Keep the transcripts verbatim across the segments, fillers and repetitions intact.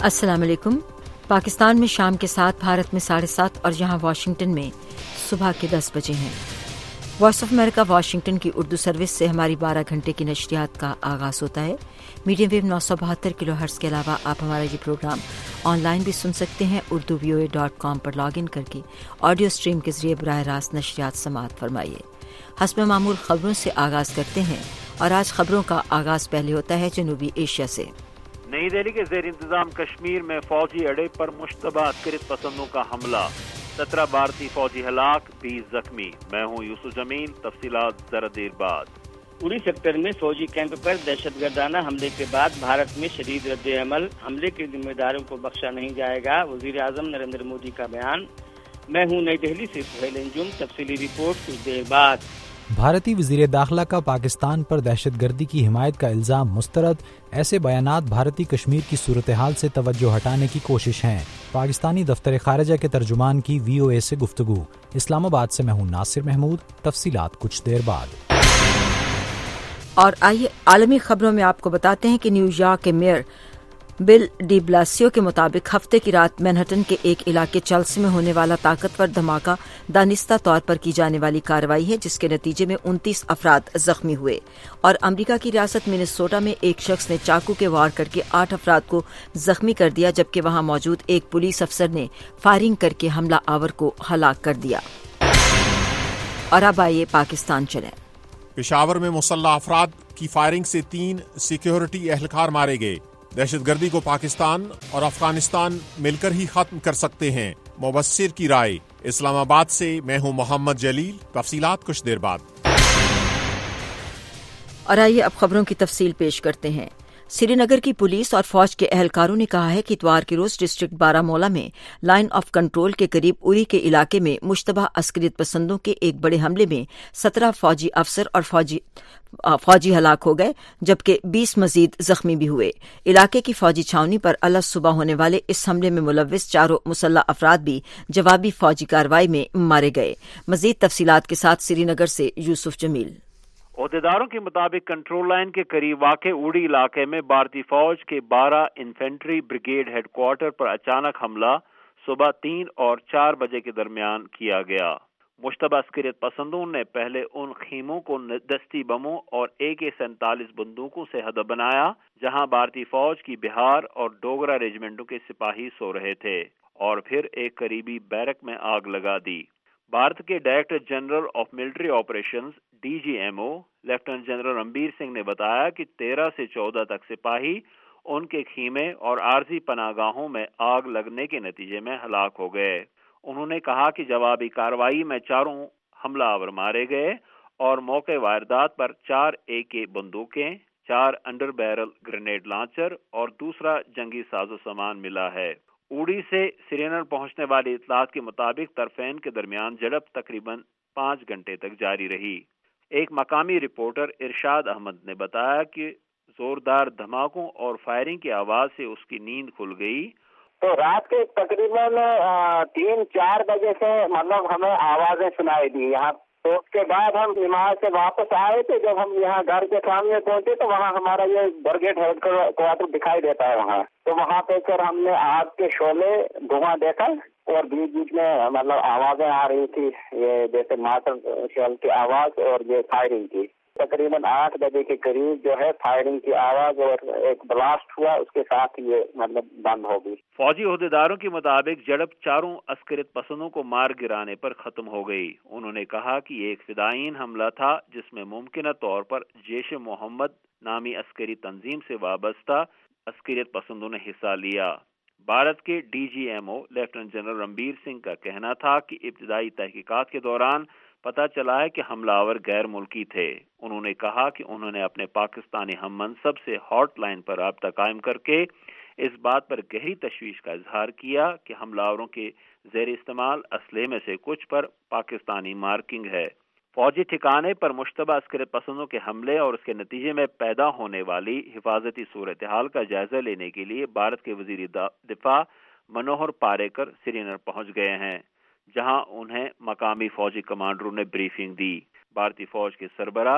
अस्सलाम वालेकुम। पाकिस्तान में शाम के सात, भारत में साढ़े सात और यहाँ वाशिंगटन में सुबह के दस बजे हैं। वॉइस ऑफ अमेरिका वाशिंगटन की उर्दू सर्विस से हमारी बारह घंटे की नशरियात का आगाज होता है। मीडियम वेव नौ सौ बहत्तर किलो हर्ट्ज के अलावा आप हमारा ये प्रोग्राम ऑनलाइन भी सुन सकते हैं। Urdu V O A dot com पर लॉग इन करके ऑडियो स्ट्रीम के जरिए बराह रास्त नशरियात समाअत फरमाइए। हस्ब मामूल खबरों से आगाज करते हैं और आज खबरों का आगाज पहले होता है जनूबी एशिया से। नई दिल्ली के जेर इंतजाम कश्मीर में फौजी अड्डे पर मुश्तबा अस्करियत पसंदों का हमला, सत्रह भारतीय फौजी हलाक, बीस जख्मी। मैं हूँ यूसुफ जमील, तफसीलात जरा देर बाद। उरी सेक्टर में फौजी कैंप पर दहशतगर्दाना हमले के बाद भारत में शदीद रद्द-ए-अमल, हमले के जिम्मेदारों को बख्शा नहीं जाएगा, वजीर आजम नरेंद्र मोदी का बयान। मैं हूँ नई दिल्ली से सुहेल अंजुम, तफसीली रिपोर्ट कुछ देर बाद। भारतीय वज़ीर दाखिला का पाकिस्तान पर दहशतगर्दी की हिमायत का इल्ज़ाम मुस्तरद, ऐसे बयानात भारतीय कश्मीर की सूरत हाल से तवज्जो हटाने की कोशिश हैं। पाकिस्तानी दफ्तर खारिजा के तर्जुमान की वी ओ ए से गुफ्तगू। इस्लामाबाद से मैं हूँ नासिर महमूद, तफसीलात कुछ देर बाद। और आइए आलमी खबरों में आपको बताते हैं कि न्यूयॉर्क के मेयर बिल डी ब्लासियो के मुताबिक हफ्ते की रात मैनहट्टन के एक इलाके चेल्सी में होने वाला ताकतवर धमाका दानिस्ता तौर पर की जाने वाली कार्रवाई है, जिसके नतीजे में उनतीस अफराद जख्मी हुए। और अमरीका की रियासत मिनेसोटा में एक शख्स ने चाकू के वार करके आठ अफराद को जख्मी कर दिया, जबकि वहां मौजूद एक पुलिस अफसर ने फायरिंग करके हमला आवर को हलाक कर दिया। और अब आइए पाकिस्तान चलें। पेशावर में मुसल्लह अफराद की फायरिंग से तीन सिक्योरिटी एहलकार मारे गए। दहशतगर्दी को पाकिस्तान और अफगानिस्तान मिलकर ही खत्म कर सकते हैं, मुबस्सिर की राय। इस्लामाबाद से मैं हूं मोहम्मद जलील, तफसीलात कुछ देर बाद। और आइए अब खबरों की तफसील पेश करते हैं। श्रीनगर की पुलिस और फौज के एहलकारों ने कहा है कि इतवार के रोज डिस्ट्रिक्ट बारामूला में लाइन ऑफ कंट्रोल के करीब उरी के इलाके में मुश्तबा अस्करियत पसंदों के एक बड़े हमले में सत्रह फौजी अफसर और फौजी फौजी हलाक हो गए, जबकि बीस मजीद जख्मी भी हुए। इलाके की फौजी छावनी पर अलग सुबह होने वाले इस हमले में मुलव्विस चारों मुसल्लह अफराद भी जवाबी फौजी कार्रवाई में मारे गए। मजीद तफसीलात के साथ श्रीनगर से यूसुफ जमील। ओहदेदारों के मुताबिक कंट्रोल लाइन के करीब वाक़े उड़ी इलाके में भारतीय फौज के बारह इन्फेंट्री ब्रिगेड हेडक्वार्टर पर अचानक हमला सुबह तीन और चार बजे के दरमियान किया गया। मुश्तबा अस्करियत पसंदों ने पहले उन खीमों को दस्ती बमों और ए के सैंतालीस बंदूकों से हदफ बनाया जहां भारतीय फौज की बिहार और डोगरा रेजिमेंटों के सिपाही सो रहे थे, और फिर एक करीबी बैरक में आग लगा दी। भारत के director general of military operations D G M O lieutenant general Ranbir Singh ने बताया कि तेरह से चौदह तक सिपाही उनके खीमे और आरजी पनागाहों में आग लगने के नतीजे में हलाक हो गए। उन्होंने कहा कि जवाबी कार्रवाई में चारों हमलावर मारे गए और मौके वारदात पर चार ए के बंदूकें, चार अंडर बैरल ग्रेनेड लॉन्चर और दूसरा जंगी साजो सामान मिला है। उड़ी से श्रीनगर पहुंचने वाली इतलात के मुताबिक तरफेन के दरमियान झड़प तकरीबन पाँच घंटे तक जारी रही। एक मकामी रिपोर्टर इरशाद अहमद ने बताया कि जोरदार धमाकों और फायरिंग की आवाज से उसकी नींद खुल गई। तो रात के तकरीबन तीन चार बजे से मतलब हमें आवाजें सुनाई दी यहाँ। तो उसके बाद हम नमाज से वापस आए थे। जब हम यहाँ घर के सामने पहुंचे तो वहाँ हमारा ये ब्रिगेड हेडक्वार्टर दिखाई देता है वहाँ। तो वहाँ पे फिर हमने आग के शोले धुआं देखा और बीच बीच में मतलब आवाजें आ रही थी, ये जैसे मार्टर शेल की आवाज और ये फायरिंग की। तकरीबन आठ बजे के करीब जो है फायरिंग की आवाज और एक ब्लास्ट हुआ, उसके साथ ये मतलब बंद हो गई। फौजी ओहदेदारों के मुताबिक झड़प चारों अस्करियत पसंदों को मार गिराने पर खत्म हो गई। उन्होंने कहा कि ये एक फिदायीन हमला था जिसमें मुमकिन तौर पर जैश मोहम्मद नामी अस्करी तंजीम से वाबस्ता अस्करियत पसंदों ने हिस्सा लिया। भारत के D G M O lieutenant general Ranbir Singh का कहना था कि इब्तिदाई तहकीकात के दौरान पता चला है कि हमलावर गैर मुल्की थे। उन्होंने कहा कि उन्होंने अपने पाकिस्तानी हम मनसब से हॉट लाइन पर राब्ता कायम करके इस बात पर गहरी तशवीश का इजहार किया कि हमलावरों के ज़ेर इस्तेमाल असलहे में से कुछ पर पाकिस्तानी मार्किंग है। फौजी ठिकाने पर मुश्तबा अस्करियत पसंदों के हमले और उसके नतीजे में पैदा होने वाली हिफाजती सूरत हाल का जायजा लेने के लिए भारत के वजीर दिफा मनोहर पारेकर श्रीनगर पहुंच गए हैं, जहां उन्हें मकामी फौजी कमांडरों ने ब्रीफिंग दी। भारतीय फौज के सरबराह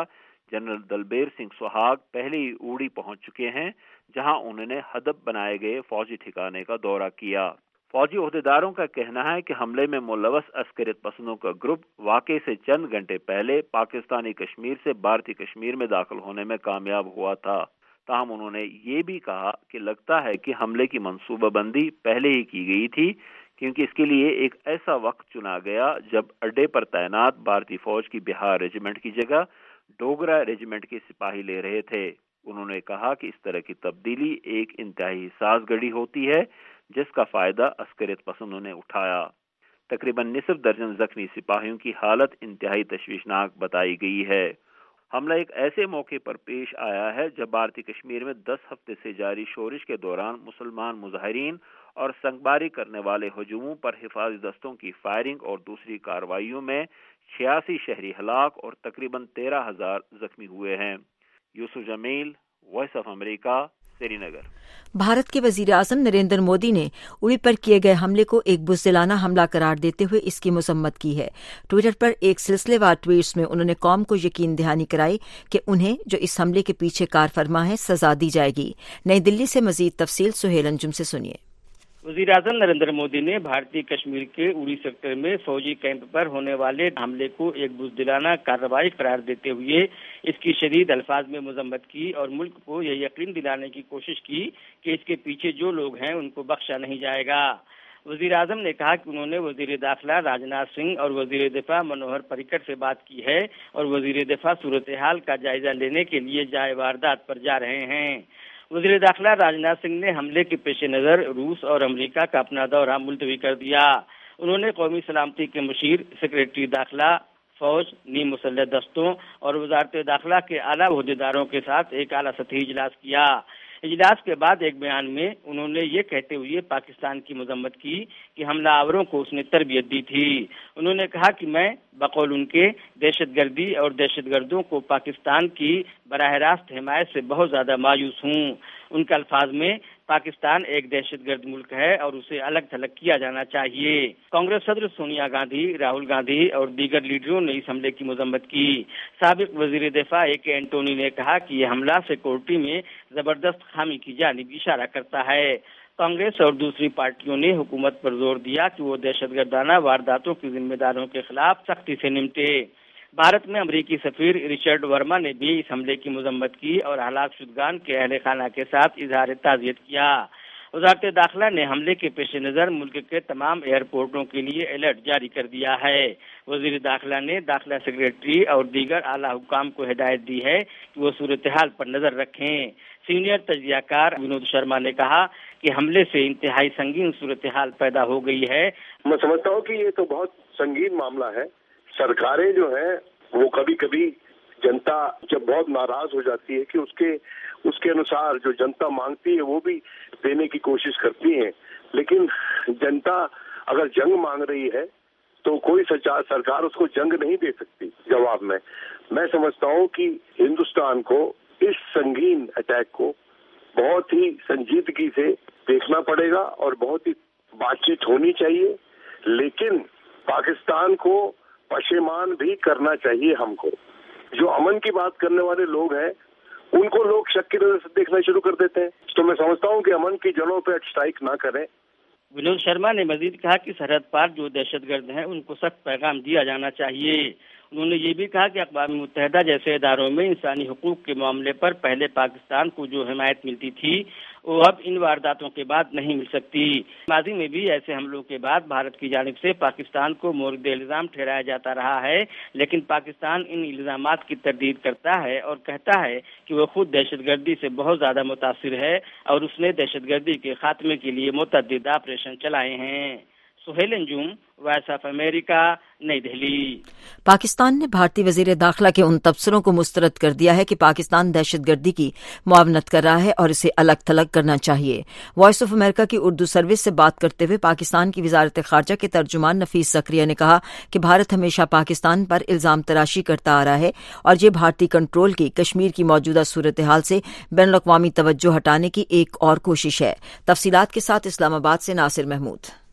جنرل دلبیر سنگھ سہاگ پہلے ہی اوڑی پہنچ چکے ہیں، جہاں انہوں نے ہدف بنائے گئے فوجی ٹھکانے کا دورہ کیا۔ فوجی عہدیداروں کا کہنا ہے کہ حملے میں ملوث عسکریت پسندوں کا گروپ واقعے سے چند گھنٹے پہلے پاکستانی کشمیر سے بھارتی کشمیر میں داخل ہونے میں کامیاب ہوا تھا۔ تاہم انہوں نے یہ بھی کہا کہ لگتا ہے کہ حملے کی منصوبہ بندی پہلے ہی کی گئی تھی، کیونکہ اس کے لیے ایک ایسا وقت چنا گیا جب اڈے پر تعینات بھارتی فوج کی بہار ریجیمنٹ کی جگہ ڈوگرا ریجیمنٹ کے سپاہی لے رہے تھے۔ انہوں نے کہا کہ اس طرح کی تبدیلی ایک انتہائی حساس گھڑی ہوتی ہے جس کا فائدہ عسکریت پسندوں نے اٹھایا۔ تقریباً نصف درجن زخمی سپاہیوں کی حالت انتہائی تشویشناک بتائی گئی ہے۔ حملہ ایک ایسے موقع پر پیش آیا ہے جب بھارتی کشمیر میں دس ہفتے سے جاری شورش کے دوران مسلمان مظاہرین اور سنگباری کرنے والے ہجوموں پر حفاظی دستوں کی فائرنگ اور دوسری کارروائیوں میں چھیاسی شہری ہلاک اور تقریباً تیرہ ہزار زخمی ہوئے ہیں۔ Yusuf Jamil, Voice of America, Srinagar. Bharat کے وزیر اعظم نریندر مودی نے اڑی پر کیے گئے حملے کو ایک بزدلانہ حملہ قرار دیتے ہوئے اس کی مذمت کی ہے۔ ٹوئٹر پر ایک سلسلے وار ٹویٹس میں انہوں نے قوم کو یقین دہانی کرائی کہ انہیں جو اس حملے کے پیچھے کار فرما ہے سزا دی جائے گی۔ نئی دلی سے مزید تفصیل سہیل انجم سے سنیے۔ وزیر اعظم نریندر مودی نے بھارتی کشمیر کے اڑی سیکٹر میں فوجی کیمپ پر ہونے والے حملے کو ایک بزدلانہ کارروائی قرار دیتے ہوئے اس کی شدید الفاظ میں مذمت کی اور ملک کو یہ یقین دلانے کی کوشش کی کہ اس کے پیچھے جو لوگ ہیں ان کو بخشا نہیں جائے گا۔ وزیر اعظم نے کہا کہ انہوں نے وزیر داخلہ راجناتھ سنگھ اور وزیر دفاع منوہر پریکر سے بات کی ہے اور وزیر دفاع صورتحال کا جائزہ لینے کے لیے جائے واردات پر جا رہے ہیں۔ وزیر داخلہ راجناتھ سنگھ نے حملے کے پیش نظر روس اور امریکہ کا اپنا دورہ ملتوی کر دیا۔ انہوں نے قومی سلامتی کے مشیر، سیکرٹری داخلہ، فوج، نیم مسلح دستوں اور وزارت داخلہ کے اعلیٰ عہدیداروں کے ساتھ ایک اعلیٰ سطحی اجلاس کیا۔ اجلاس کے بعد ایک بیان میں انہوں نے یہ کہتے ہوئے پاکستان کی مذمت کی کہ حملہ آوروں کو اس نے تربیت دی تھی۔ انہوں نے کہا کہ میں بقول ان کے دہشت گردی اور دہشت گردوں کو پاکستان کی براہ راست حمایت سے بہت زیادہ مایوس ہوں۔ ان کے الفاظ میں پاکستان ایک دہشت گرد ملک ہے اور اسے الگ تھلگ کیا جانا چاہیے۔ کانگریس صدر سونیا گاندھی، راہل گاندھی اور دیگر لیڈروں نے اس حملے کی مذمت کی۔ سابق وزیر دفاع اے کے اینٹونی نے کہا کہ یہ حملہ سیکورٹی میں زبردست خامی کی جانب اشارہ کرتا ہے۔ کانگریس اور دوسری پارٹیوں نے حکومت پر زور دیا کہ وہ دہشت گردانہ وارداتوں کے ذمہ داروں کے خلاف سختی سے نمٹے۔ بھارت میں امریکی سفیر رچرڈ ورما نے بھی اس حملے کی مذمت کی اور ہلاک شدگان کے اہل خانہ کے ساتھ اظہار تعزیت کیا۔ وزارت داخلہ نے حملے کے پیش نظر ملک کے تمام ایئرپورٹوں کے لیے الرٹ جاری کر دیا ہے۔ وزیر داخلہ نے داخلہ سیکرٹری اور دیگر اعلیٰ حکام کو ہدایت دی ہے کہ وہ صورتحال پر نظر رکھیں۔ سینئر تجزیہ کار ونود شرما نے کہا کہ حملے سے انتہائی سنگین صورتحال پیدا ہو گئی ہے۔ میں سمجھتا ہوں کہ یہ تو بہت سنگین معاملہ ہے۔ سرکاریں جو ہیں وہ کبھی کبھی جنتا جب بہت ناراض ہو جاتی ہے کہ اس کے اس کے انوسار جو جنتا مانگتی ہے وہ بھی دینے کی کوشش کرتی ہیں، لیکن جنتا اگر جنگ مانگ رہی ہے تو کوئی سرکار اس کو جنگ نہیں دے سکتی۔ جواب میں میں سمجھتا ہوں کہ ہندوستان کو اس سنگین اٹیک کو بہت ہی سنجیدگی سے دیکھنا پڑے گا اور بہت ہی بات چیت ہونی چاہیے، لیکن پاکستان کو پشیمان بھی کرنا چاہیے۔ ہم کو جو امن کی بات کرنے والے لوگ ہیں ان کو لوگ شک کی نظر سے دیکھنا شروع کر دیتے ہیں، تو میں سمجھتا ہوں کہ امن کی جڑوں پہ اسٹرائک نہ کریں۔ ونود شرما نے مزید کہا کہ سرحد پار جو دہشت گرد ہیں ان کو سخت پیغام دیا جانا چاہیے۔ انہوں نے یہ بھی کہا کہ اقوام متحدہ جیسے اداروں میں انسانی حقوق کے معاملے پر پہلے پاکستان کو جو حمایت ملتی تھی وہ اب ان وارداتوں کے بعد نہیں مل سکتی۔ ماضی میں بھی ایسے حملوں کے بعد بھارت کی جانب سے پاکستان کو مورد الزام ٹھہرایا جاتا رہا ہے، لیکن پاکستان ان الزامات کی تردید کرتا ہے اور کہتا ہے کہ وہ خود دہشت گردی سے بہت زیادہ متاثر ہے اور اس نے دہشت گردی کے خاتمے کے لیے متعدد آپریشن چلائے ہیں۔ Sohail Anjum, Voice of America, Nai Delhi. Pakistan نے بھارتی وزیر داخلہ کے ان تبصروں کو مسترد کر دیا ہے کہ پاکستان دہشت گردی کی معاونت کر رہا ہے اور اسے الگ تھلگ کرنا چاہیے۔ وائس آف امریکہ کی اردو سروس سے بات کرتے ہوئے پاکستان کی وزارت خارجہ کے ترجمان نفیس زکریا نے کہا کہ بھارت ہمیشہ پاکستان پر الزام تراشی کرتا آ رہا ہے اور یہ بھارتی کنٹرول کی کشمیر کی موجودہ صورتحال سے بین الاقوامی توجہ ہٹانے کی ایک اور کوشش ہے۔ تفصیلات کے ساتھ اسلام آباد سے ناصر محمود۔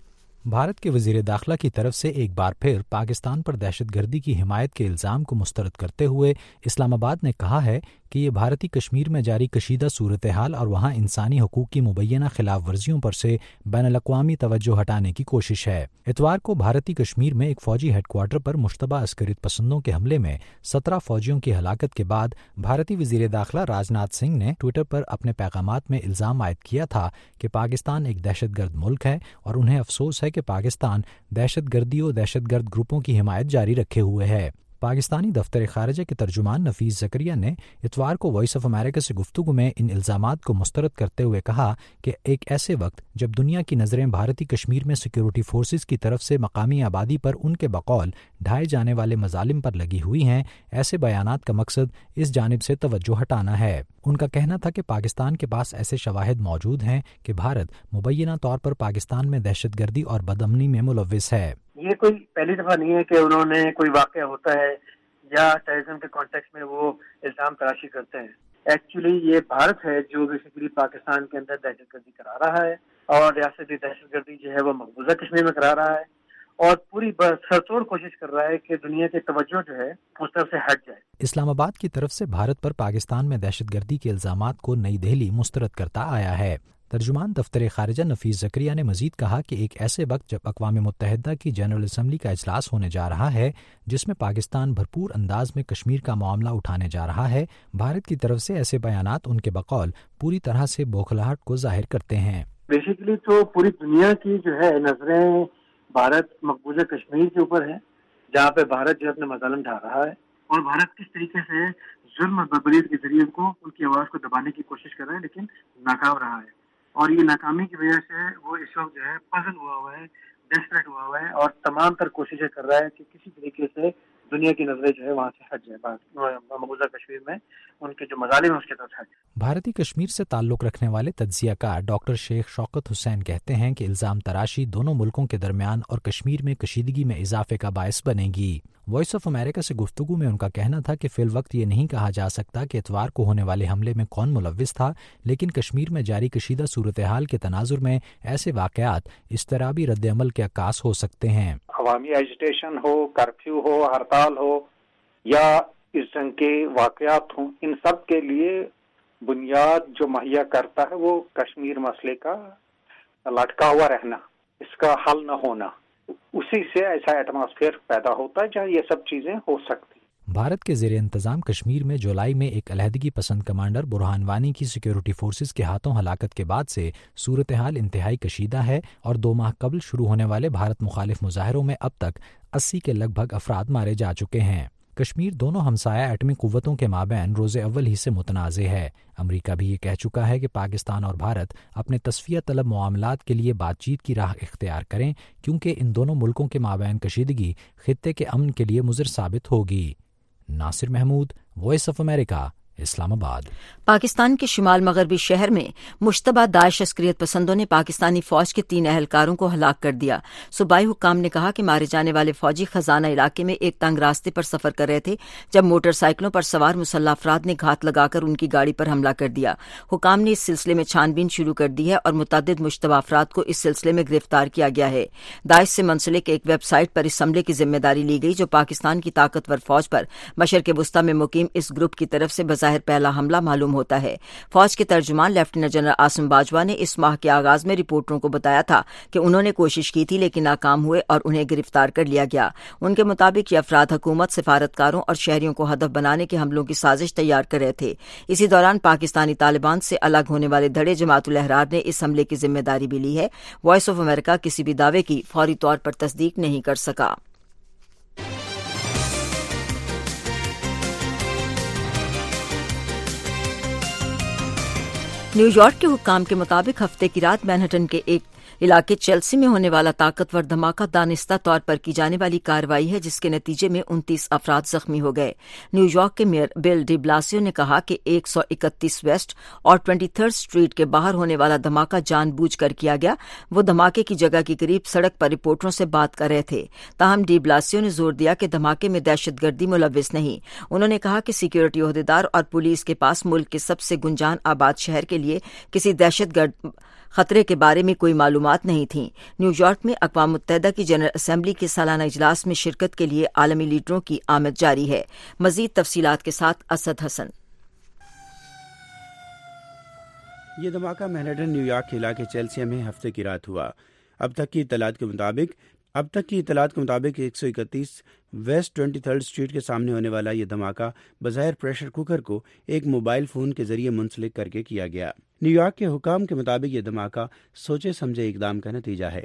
بھارت کے وزیر داخلہ کی طرف سے ایک بار پھر پاکستان پر دہشت گردی کی حمایت کے الزام کو مسترد کرتے ہوئے اسلام آباد نے کہا ہے کہ یہ بھارتی کشمیر میں جاری کشیدہ صورتحال اور وہاں انسانی حقوق کی مبینہ خلاف ورزیوں پر سے بین الاقوامی توجہ ہٹانے کی کوشش ہے۔ اتوار کو بھارتی کشمیر میں ایک فوجی ہیڈ کوارٹر پر مشتبہ عسکریت پسندوں کے حملے میں سترہ فوجیوں کی ہلاکت کے بعد بھارتی وزیر داخلہ راجناتھ سنگھ نے ٹویٹر پر اپنے پیغامات میں الزام عائد کیا تھا کہ پاکستان ایک دہشت گرد ملک ہے اور انہیں افسوس ہے کہ پاکستان دہشت گردی و دہشت گرد گروپوں کی حمایت جاری رکھے ہوئے ہے۔ پاکستانی دفتر خارجہ کے ترجمان نفیس زکریا نے اتوار کو وائس آف امریکہ سے گفتگو میں ان الزامات کو مسترد کرتے ہوئے کہا کہ ایک ایسے وقت جب دنیا کی نظریں بھارتی کشمیر میں سیکیورٹی فورسز کی طرف سے مقامی آبادی پر ان کے بقول ڈھائے جانے والے مظالم پر لگی ہوئی ہیں، ایسے بیانات کا مقصد اس جانب سے توجہ ہٹانا ہے۔ ان کا کہنا تھا کہ پاکستان کے پاس ایسے شواہد موجود ہیں کہ بھارت مبینہ طور پر پاکستان میں دہشت گردی اور بدامنی میں ملوث ہے۔ یہ کوئی پہلی دفعہ نہیں ہے کہ انہوں نے کوئی واقعہ ہوتا ہے یا ٹیررزم کے کانٹیکس میں وہ الزام تراشی کرتے ہیں۔ ایکچولی یہ بھارت ہے جو بیسیکلی پاکستان کے اندر دہشت گردی کرا رہا ہے اور ریاستی دہشت گردی جو ہے وہ مقبوضہ کشمیر میں کرا رہا ہے اور پوری سرتوڑ کوشش کر رہا ہے کہ دنیا کی توجہ جو ہے اس طرف سے ہٹ جائے۔ اسلام آباد کی طرف سے بھارت پر پاکستان میں دہشت گردی کے الزامات کو نئی دہلی مسترد کرتا آیا ہے۔ ترجمان دفتر خارجہ نفیس زکریا نے مزید کہا کہ ایک ایسے وقت جب اقوام متحدہ کی جنرل اسمبلی کا اجلاس ہونے جا رہا ہے جس میں پاکستان بھرپور انداز میں کشمیر کا معاملہ اٹھانے جا رہا ہے، بھارت کی طرف سے ایسے بیانات ان کے بقول پوری طرح سے بوکھلاہٹ کو ظاہر کرتے ہیں۔ بیسیکلی تو پوری دنیا کی جو ہے نظریں بھارت مقبوضہ کشمیر کے اوپر ہے، جہاں پہ بھارت جو اپنے مظالم ڈھا رہا ہے اور بھارت کس طریقے سے ظلم اور بربریت کے ذریعے کو ان کی آواز کو دبانے کی کوشش کر رہا ہے لیکن ناکام رہا ہے، اور یہ ناکامی کی وجہ سے وہ اس وقت جو ہے پزل ہوا ہوا ہے، ڈیسپریٹ ہوا ہوا ہے اور تمام تر کوششیں کر رہا ہے کہ کسی طریقے سے دنیا کی نظریں جو ہے وہاں سے ہٹ جائے، مقبوضہ کشمیر میں ان کے جو مظالم ہیں اس کے طرف ہٹ جائے۔ بھارتی کشمیر سے تعلق رکھنے والے تجزیہ کار ڈاکٹر شیخ شوکت حسین کہتے ہیں کہ الزام تراشی دونوں ملکوں کے درمیان اور کشمیر میں کشیدگی میں اضافے کا باعث بنے گی۔ وائس آف امریکہ سے گفتگو میں ان کا کہنا تھا کہ فی الوقت یہ نہیں کہا جا سکتا کہ اتوار کو ہونے والے حملے میں کون ملوث تھا، لیکن کشمیر میں جاری کشیدہ صورتحال کے تناظر میں ایسے واقعات اضطرابی رد عمل کے عکاس ہو سکتے ہیں۔ عوامی ایجیٹیشن ہو، کرفیو ہو، ہڑتال ہو یا اس جنگ کے واقعات ہوں، ان سب کے لیے بنیاد جو مہیا کرتا ہے وہ کشمیر مسئلے کا لٹکا ہوا رہنا، اس کا حل نہ ہونا، اسی سے ایسا ایٹماسفیئر پیدا ہوتا ہے جہاں یہ سب چیزیں ہو سکتی۔ بھارت کے زیر انتظام کشمیر میں جولائی میں ایک علیحدگی پسند کمانڈر برہان وانی کی سیکیورٹی فورسز کے ہاتھوں ہلاکت کے بعد سے صورتحال انتہائی کشیدہ ہے اور دو ماہ قبل شروع ہونے والے بھارت مخالف مظاہروں میں اب تک اسی کے لگ بھگ افراد مارے جا چکے ہیں۔ کشمیر دونوں ہمسایہ ایٹمی قوتوں کے مابین روز اول ہی سے متنازع ہے۔ امریکہ بھی یہ کہہ چکا ہے کہ پاکستان اور بھارت اپنے تصفیہ طلب معاملات کے لیے بات چیت کی راہ اختیار کریں کیونکہ ان دونوں ملکوں کے مابین کشیدگی خطے کے امن کے لیے مضر ثابت ہوگی۔ Nasir Mahmood, Voice of America, Islamabad. Pakistan کے شمال مغربی شہر میں مشتبہ داعش عسکریت پسندوں نے پاکستانی فوج کے تین اہلکاروں کو ہلاک کر دیا۔ صوبائی حکام نے کہا کہ مارے جانے والے فوجی خزانہ علاقے میں ایک تنگ راستے پر سفر کر رہے تھے جب موٹر سائیکلوں پر سوار مسلح افراد نے گھات لگا کر ان کی گاڑی پر حملہ کر دیا۔ حکام نے اس سلسلے میں چھان بین شروع کر دی ہے اور متعدد مشتبہ افراد کو اس سلسلے میں گرفتار کیا گیا ہے۔ داعش سے منسلک ایک ویب سائٹ پر اس حملے کی ذمہ داری لی گئی جو پاکستان کی طاقتور فوج پر مشرق وسطی میں مقیم اس گروپ کی طرف سے بظاہر پہلا حملہ معلوم ہوتا ہے۔ فوج کے ترجمان لیفٹیننٹ جنرل عاصم باجوہ نے اس ماہ کے آغاز میں رپورٹروں کو بتایا تھا کہ انہوں نے کوشش کی تھی لیکن ناکام ہوئے اور انہیں گرفتار کر لیا گیا۔ ان کے مطابق یہ افراد حکومت، سفارتکاروں اور شہریوں کو ہدف بنانے کے حملوں کی سازش تیار کر رہے تھے۔ اسی دوران پاکستانی طالبان سے الگ ہونے والے دھڑے جماعت الاحرار نے اس حملے کی ذمہ داری بھی لی ہے۔ وائس آف امریکہ کسی بھی دعوے کی فوری طور پر تصدیق نہیں کر سکا۔ نیو یارک کے حکام کے مطابق ہفتے کی رات مینہٹن کے ایک علاقے چیلسی میں ہونے والا طاقتور دھماکہ دانستہ طور پر کی جانے والی کارروائی ہے جس کے نتیجے میں انتیس افراد زخمی ہو گئے۔ نیو یارک کے میئر بل ڈی بلاسیو نے کہا کہ ایک سو اکتیس ویسٹ اور ٹوئنٹی تھرڈ اسٹریٹ کے باہر ہونے والا دھماکہ جان بوجھ کر کیا گیا۔ وہ دھماکے کی جگہ کے قریب سڑک پر رپورٹروں سے بات کر رہے تھے۔ تاہم ڈی بلاسیو نے زور دیا کہ دھماکے میں دہشت گردی ملوث نہیں۔ انہوں نے کہا کہ سیکیورٹی عہدیدار اور پولیس کے پاس ملک کے سب سے گنجان آباد شہر کے لیے کسی دہشت گرد خطرے کے بارے میں کوئی معلومات نہیں تھیں۔ نیو یارک میں اقوام متحدہ کی جنرل اسمبلی کے سالانہ اجلاس میں شرکت کے لیے عالمی لیڈروں کی آمد جاری ہے۔ مزید تفصیلات کے ساتھ اسد حسن۔ یہ دھماکہ مینہٹن نیو یارک کے علاقے چیلسیا میں ہفتے کی رات ہوا۔ اب تک کی اطلاعات کے مطابق اب تک کی اطلاعات کے مطابق ایک سو اکتیس ویسٹ ٹوئنٹی تھرڈ اسٹریٹ کے سامنے ہونے والا یہ دھماکہ بظاہر پریشر کوکر کو ایک موبائل فون کے ذریعے منسلک کر کے کیا گیا۔ نیو یارک کے حکام کے مطابق یہ دھماکہ سوچے سمجھے اقدام کا نتیجہ ہے۔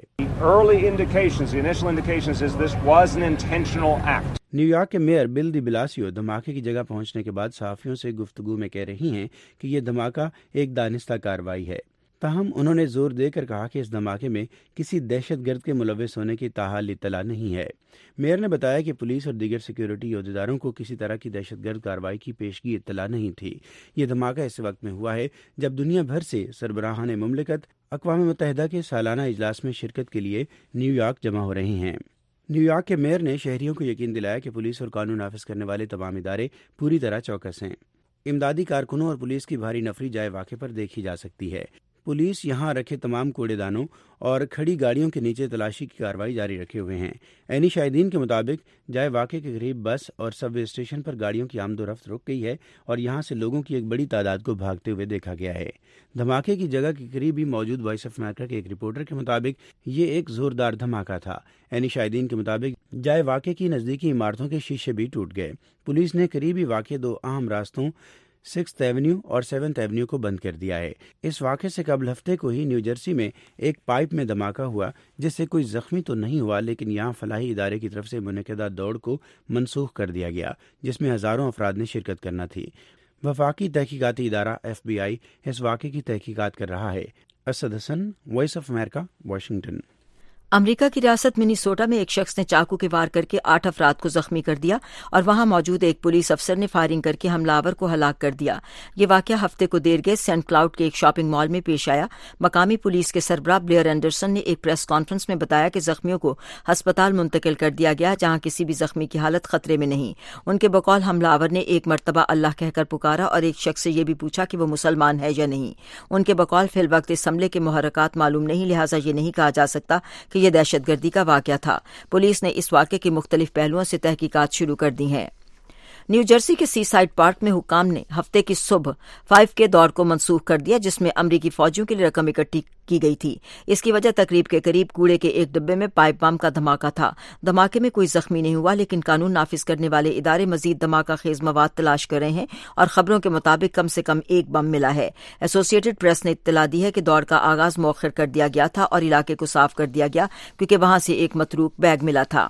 نیو یارک کے میئر بل ڈی بلاسیو دھماکے کی جگہ پہنچنے کے بعد صحافیوں سے گفتگو میں کہہ رہی ہیں کہ یہ دھماکہ ایک دانستہ کارروائی ہے۔ تاہم انہوں نے زور دے کر کہا کہ اس دھماکے میں کسی دہشت گرد کے ملوث ہونے کی تاحال اطلاع نہیں ہے۔ میئر نے بتایا کہ پولیس اور دیگر سیکیورٹی عہدیداروں کو کسی طرح کی دہشت گرد کارروائی کی پیشگی اطلاع نہیں تھی۔ یہ دھماکہ اس وقت میں ہوا ہے جب دنیا بھر سے سربراہان مملکت اقوام متحدہ کے سالانہ اجلاس میں شرکت کے لیے نیو یارک جمع ہو رہے ہیں۔ نیو یارک کے میئر نے شہریوں کو یقین دلایا کہ پولیس اور قانون نافذ کرنے والے تمام ادارے پوری طرح چوکس ہیں۔ امدادی کارکنوں اور پولیس کی بھاری نفری جائے واقعے پر دیکھی جا سکتی ہے۔ پولیس یہاں رکھے تمام کوڑے دانوں اور کھڑی گاڑیوں کے نیچے تلاشی کی کارروائی جاری رکھے ہوئے ہیں۔ عینی شاہدین کے مطابق جائے واقعے کے قریب بس اور سب وے اسٹیشن پر گاڑیوں کی آمد و رفت رک گئی ہے اور یہاں سے لوگوں کی ایک بڑی تعداد کو بھاگتے ہوئے دیکھا گیا ہے۔ دھماکے کی جگہ کے قریب ہی موجود وائس آف امریکہ کے ایک رپورٹر کے مطابق یہ ایک زوردار دھماکہ تھا۔ عینی شاہدین کے مطابق جائے واقعے کی نزدیکی عمارتوں کے شیشے بھی ٹوٹ گئے۔ پولیس نے قریبی واقع دو اہم راستوں سکستھ ایونیو اور سیونتھ ایونیو کو بند کر دیا ہے۔ اس واقعے سے قبل ہفتے کو ہی نیو جرسی میں ایک پائپ میں دھماکہ ہوا جس سے کوئی زخمی تو نہیں ہوا، لیکن یہاں فلاحی ادارے کی طرف سے منعقدہ دوڑ کو منسوخ کر دیا گیا جس میں ہزاروں افراد نے شرکت کرنا تھی۔ وفاقی تحقیقاتی ادارہ ایف بی آئی اس واقعے کی تحقیقات کر رہا ہے۔ Asad Hasan, Voice of America, Washington. امریکہ کی ریاست منیسوٹا میں ایک شخص نے چاقو کے وار کر کے آٹھ افراد کو زخمی کر دیا اور وہاں موجود ایک پولیس افسر نے فائرنگ کر کے حملہ آور کو ہلاک کر دیا۔ یہ واقعہ ہفتے کو دیر گئے سینٹ کلاؤڈ کے ایک شاپنگ مال میں پیش آیا۔ مقامی پولیس کے سربراہ بلیئر اینڈرسن نے ایک پریس کانفرنس میں بتایا کہ زخمیوں کو ہسپتال منتقل کر دیا گیا جہاں کسی بھی زخمی کی حالت خطرے میں نہیں۔ ان کے بقول حملہ آور نے ایک مرتبہ اللہ کہہ کر پکارا اور ایک شخص سے یہ بھی پوچھا کہ وہ مسلمان ہے یا نہیں۔ ان کے بقول فی الوقت اس حملے کے محرکات معلوم نہیں، لہٰذا یہ نہیں کہا جا سکتا کہ یہ دہشت گردی کا واقعہ تھا۔ پولیس نے اس واقعے کے مختلف پہلوؤں سے تحقیقات شروع کر دی ہیں۔ نیو جرسی کے سی سائڈ پارک میں حکام نے ہفتے کی صبح فائیو کے دور کو منسوخ کر دیا جس میں امریکی فوجیوں کے لیے رقم اکٹھی کی گئی تھی۔ اس کی وجہ تقریب کے قریب کوڑے کے ایک ڈبے میں پائپ بم کا دھماکہ تھا۔ دھماکے میں کوئی زخمی نہیں ہوا، لیکن قانون نافذ کرنے والے ادارے مزید دھماکہ خیز مواد تلاش کر رہے ہیں اور خبروں کے مطابق کم سے کم ایک بم ملا ہے۔ ایسوسیٹڈ پریس نے اطلاع دی ہے کہ دور کا آغاز مؤخر کر دیا گیا تھا اور علاقے کو صاف کر دیا گیا کیونکہ وہاں سے ایک متروک بیگ ملا تھا۔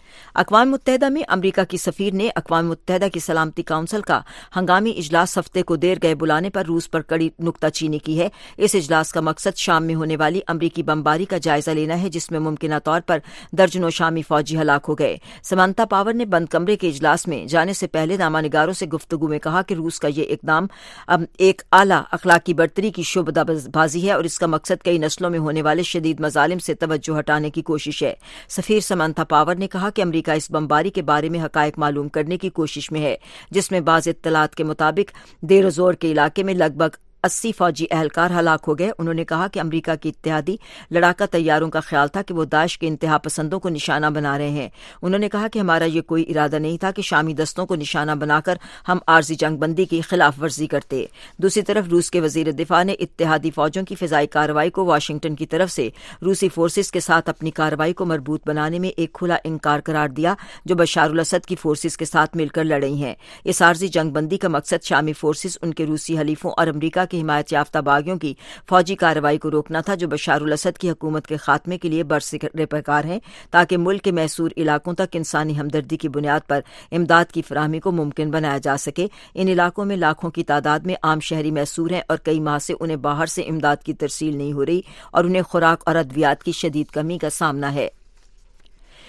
اقوام متحدہ میں امریکہ کی سفیر نے اقوام متحدہ کی سلامتی کونسل کا ہنگامی اجلاس ہفتے کو دیر گئے بلانے پر روس پر کڑی نکتہ چینی کی ہے۔ اس اجلاس کا مقصد شام میں ہونے والی امریکی بمباری کا جائزہ لینا ہے جس میں ممکنہ طور پر درجنوں شامی فوجی ہلاک ہو گئے۔ سمانتا پاور نے بند کمرے کے اجلاس میں جانے سے پہلے نامہ نگاروں سے گفتگو میں کہا کہ روس کا یہ اقدام ایک اعلیٰ اخلاقی برتری کی شعبدہ بازی ہے اور اس کا مقصد کئی نسلوں میں ہونے والے شدید مظالم سے توجہ ہٹانے کی کوشش ہے۔ سفیر سمانتا پاور نے کہا کہ امریکہ اس بمباری کے بارے میں حقائق معلوم کرنے کی کوشش میں ہے جس میں بعض اطلاعات کے مطابق دیر و زور کے علاقے میں لگ بھگ اسی فوجی اہلکار ہلاک ہو گئے۔ انہوں نے کہا کہ امریکہ کی اتحادی لڑاکا طیاروں کا خیال تھا کہ وہ داعش کے انتہا پسندوں کو نشانہ بنا رہے ہیں۔ انہوں نے کہا کہ ہمارا یہ کوئی ارادہ نہیں تھا کہ شامی دستوں کو نشانہ بنا کر ہم عارضی جنگ بندی کی خلاف ورزی کرتے۔ دوسری طرف روس کے وزیر دفاع نے اتحادی فوجوں کی فضائی کارروائی کو واشنگٹن کی طرف سے روسی فورسز کے ساتھ اپنی کارروائی کو مربوط بنانے میں ایک کھلا انکار قرار دیا جو بشار الاسد کی فورسز کے ساتھ مل کر لڑ رہی ہیں۔ اس عارضی جنگ بندی کا مقصد شامی فورسز، ان کے روسی حلیفوں اور امریکہ کے حمایت یافتہ باغیوں کی فوجی کارروائی کو روکنا تھا جو بشار الاسد کی حکومت کے خاتمے کے لیے برسر پیکار ہیں تاکہ ملک کے محصور علاقوں تک انسانی ہمدردی کی بنیاد پر امداد کی فراہمی کو ممکن بنایا جا سکے۔ ان علاقوں میں لاکھوں کی تعداد میں عام شہری محصور ہیں اور کئی ماہ سے انہیں باہر سے امداد کی ترسیل نہیں ہو رہی اور انہیں خوراک اور ادویات کی شدید کمی کا سامنا ہے۔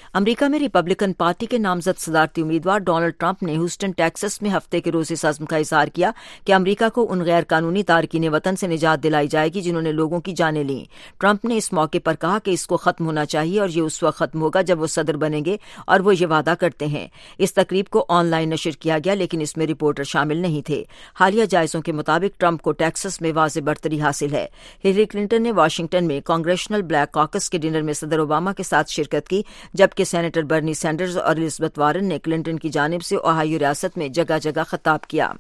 अमरीका में रिपब्लिकन पार्टी के नामजद सदारती उम्मीदवार डोनाल्ड ट्रंप ने ह्यूस्टन टेक्सास में हफ्ते के रोज इस अज़्म का इजहार किया कि अमरीका को उन गैर कानूनी तारकीन वतन से निजात दिलाई जाएगी जिन्होंने लोगों की जानें लीं। ट्रंप ने इस मौके पर कहा कि इसको खत्म होना चाहिए और ये उस वक्त खत्म होगा जब वो सदर बनेंगे और वो ये वादा करते हैं। इस तकरीब को ऑनलाइन नशर किया गया लेकिन इसमें रिपोर्टर शामिल नहीं थे। हालिया जायजों के मुताबिक ट्रंप को टेक्सास में वाज़ेह बरतरी हासिल है। हिलरी क्लिंटन ने वाशिंगटन में कांग्रेशनल ब्लैक कॉकस के डिनर में सदर ओबामा के साथ शिरकत की, जबकि सेनेटर बर्नी सैंडर्स और एलिजाबेथ वारन ने क्लिंटन की जानिब से ओहायो रियासत में जगह जगह खिताब किया।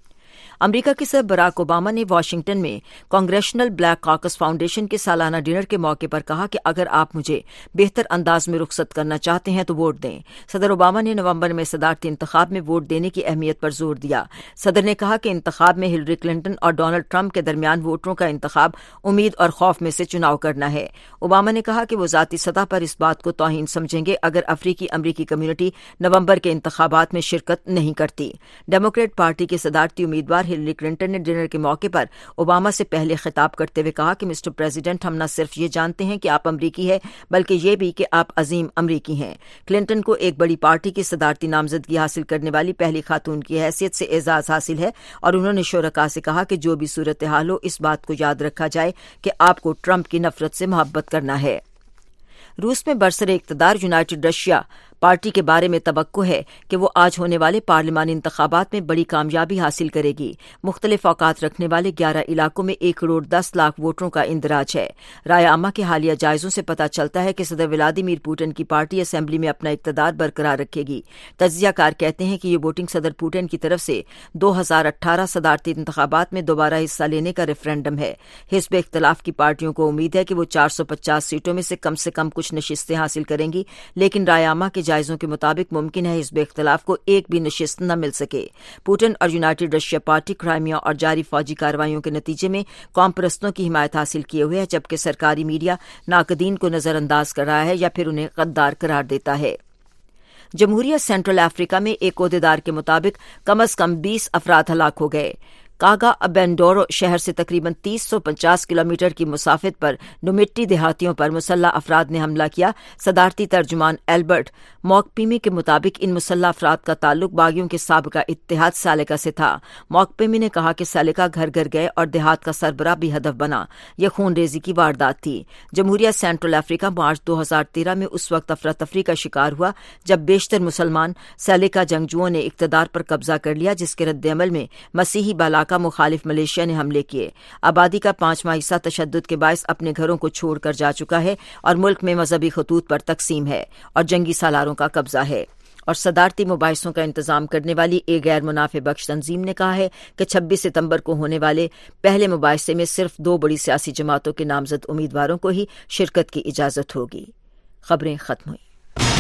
अमरीका के सदर बराक ओबामा ने वाशिंगटन में कांग्रेशनल ब्लैक कॉकस फाउंडेशन के सालाना डिनर के मौके पर कहा कि अगर आप मुझे बेहतर अंदाज में रुखसत करना चाहते हैं तो वोट दें। सदर ओबामा ने नवंबर में सदारती इंतखाब में वोट देने की अहमियत पर जोर दिया। सदर ने कहा कि इंतखाब में हिलरी क्लिंटन और डोनाल्ड ट्रंप के दरमियान वोटरों का इंतखाब उम्मीद और खौफ में से चुनाव करना है। ओबामा ने कहा कि वो जाती सतह पर इस बात को तौहीन समझेंगे अगर अफ्रीकी अमरीकी कम्युनिटी नवंबर के इंतखाबात में शिरकत नहीं करती। डेमोक्रेट पार्टी के सदारती उम्मीदवार हिलरी क्लिंटन ने डिनर के मौके पर ओबामा से पहले खिताब करते हुए कहा कि मिस्टर प्रेसिडेंट, हम न सिर्फ ये जानते हैं कि आप अमरीकी हैं बल्कि ये भी कि आप अजीम अमरीकी हैं। क्लिंटन को एक बड़ी पार्टी की सदारती नामजदगी हासिल करने वाली पहली खातून की हैसियत से एजाज हासिल है और उन्होंने शोरका से कहा कि जो भी सूरत हाल हो इस बात को याद रखा जाए कि आपको ट्रंप की नफरत से मोहब्बत करना है। रूस में बरसरे इक़्तिदार यूनाइटेड रशिया पार्टी के बारे में तवक्को है कि वो आज होने वाले पार्लिमानी इंतखाबात में बड़ी कामयाबी हासिल करेगी। मुख्तलिफ औकात रखने वाले ग्यारह इलाकों में एक करोड़ दस लाख वोटरों का इंदराज है। राय आमा के हालिया जायजों से पता चलता है कि सदर व्लादिमीर पुतिन की पार्टी असेंबली में अपना इक़्तिदार बरकरार रखेगी। तज्जियाकार कहते हैं कि ये वोटिंग सदर पुतिन की तरफ से दो हजार अट्ठारह सदारती इंतखाबात में दोबारा हिस्सा लेने का रेफरेंडम है। हिज़्ब इख्तिलाफ की पार्टियों को उम्मीद है कि वो चार सौ पचास सीटों में से कम से कम कुछ नशिस्तें हासिल करेंगी, लेकिन राय आमा के जायजों के मुताबिक मुमकिन है हिज़्ब इख्तिलाफ को एक भी नशिस्त न मिल सके। पुतिन और यूनाइटेड रशिया पार्टी क्राइमिया और जारी फौजी कार्रवाइयों के नतीजे में कौम परस्तों की हिमायत हासिल किए हुए है, जबकि सरकारी मीडिया नाकदीन को नजरअंदाज कर रहा है या फिर उन्हें गद्दार करार देता है। जमहूरिया सेंट्रल अफ्रीका में एक ओहदेदार के मुताबिक कम अज कम बीस अफराद हलाक हो गए। कागा अबेंडोरो शहर से तकरीबन तीन सौ पचास किलोमीटर की मुसाफित पर नुमिट्टी देहातियों पर मुसल्ला अफराद ने हमला किया। सदारती तर्जुमान एल्बर्ट मॉकपिमी के मुताबिक इन मुसल्ला अफराद का ताल्लुक बागियों के साबिका इत्तेहाद सालिका से था। मॉकपिमी ने कहा कि सालिका घर घर गए और देहात का सरबराह भी हदफ बना। यह खून रेजी की वारदात थी। जमहूरिया सेंट्रल अफ्रीका मार्च दो हजार तेरह में उस वक्त अफरा तफरी का शिकार हुआ जब बेशतर मुसलमान सालिका जंगजुओं ने इक़्तिदार पर कब्जा कर लिया, जिसके रद्द-ए-अमल में मसीही बाला का मुखालिफ मलेशिया ने हमले किए। आबादी का पांचवां हिस्सा तशद्दुद के बायस अपने घरों को छोड़कर जा चुका है और मुल्क में मजहबी खतूत पर तकसीम है और जंगी सालारों का कब्जा है। और सदारती मुबाहिसों का इंतजाम करने वाली एक गैर मुनाफे बख्श तंजीम ने कहा है कि छब्बीस सितंबर को होने वाले पहले मुबाहिसे में सिर्फ दो बड़ी सियासी जमातों के नामजद उम्मीदवारों को ही शिरकत की इजाजत होगी। खबरें खत्म हुई।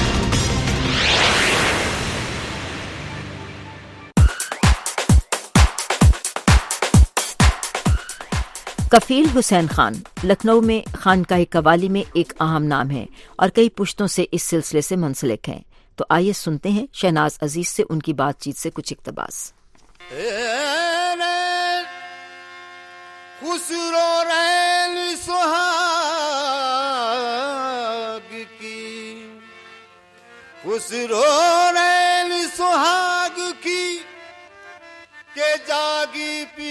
कफील हुसैन खान लखनऊ में खानकाह कवाली में एक अहम नाम है और कई पुश्तों से इस सिलसिले से मुंसलिक हैं। तो आइए सुनते हैं शहनाज अजीज से उनकी बातचीत से कुछ इक्तबास। खुसरो रैन सुहाग की, खुसरो रैन सुहाग की के जागी पी